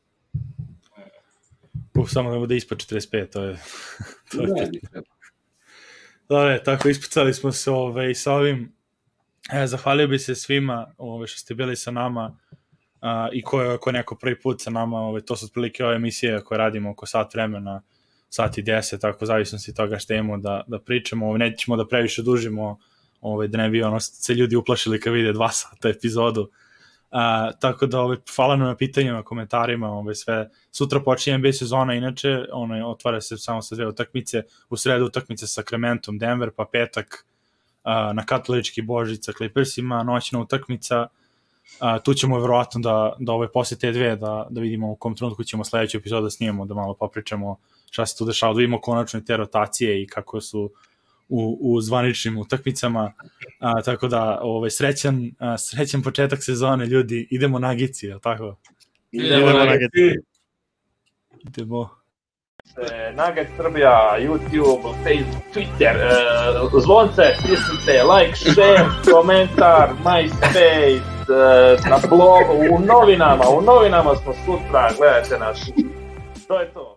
Uf, samo da bude ispod četrdeset pet, to je... to je Ne, mi treba. Dobre, tako ispucali smo se ove, sa ovim. E, zahvalio bi se svima ove, što ste bili sa nama a, i ko je ako neko prvi put sa nama. Ove, to su otprilike ove emisije koje radimo oko sat vremena, sat i deset, tako zavisno si toga što imamo da, da pričamo. Ove, nećemo da previše dužimo, ove, da ne bi ono, se ljudi uplašili kad vide dva sata epizodu. A, tako da ove, hvala nam na pitanjima, komentarima, ove, sve. Sutra počinje N B A sezona, inače ono, otvara se samo sa dve utakmice, u sredu utakmice sa Sacramentom, Denver, pa petak a, na katolički Božić sa Clippersima, noćna utakmica. A, tu ćemo verovatno da, da ove, posle te dve da, da vidimo u kom trenutku ćemo sledeću epizodu da snimamo, da malo popričamo šta se tu dešava, da vidimo konačno te rotacije i kako su u, u zvaničnim utakmicama, a, tako da ovaj, srećan, a, srećan početak sezone, ljudi, idemo na Gici, je li tako? Idemo na Gici. Idemo. Nugget Srbija, YouTube, Facebook, Twitter, uh, zvonce, stisnite, like, share, komentar, MySpace, uh, na blogu, u novinama, u novinama smo sutra, gledajte nas. To je to.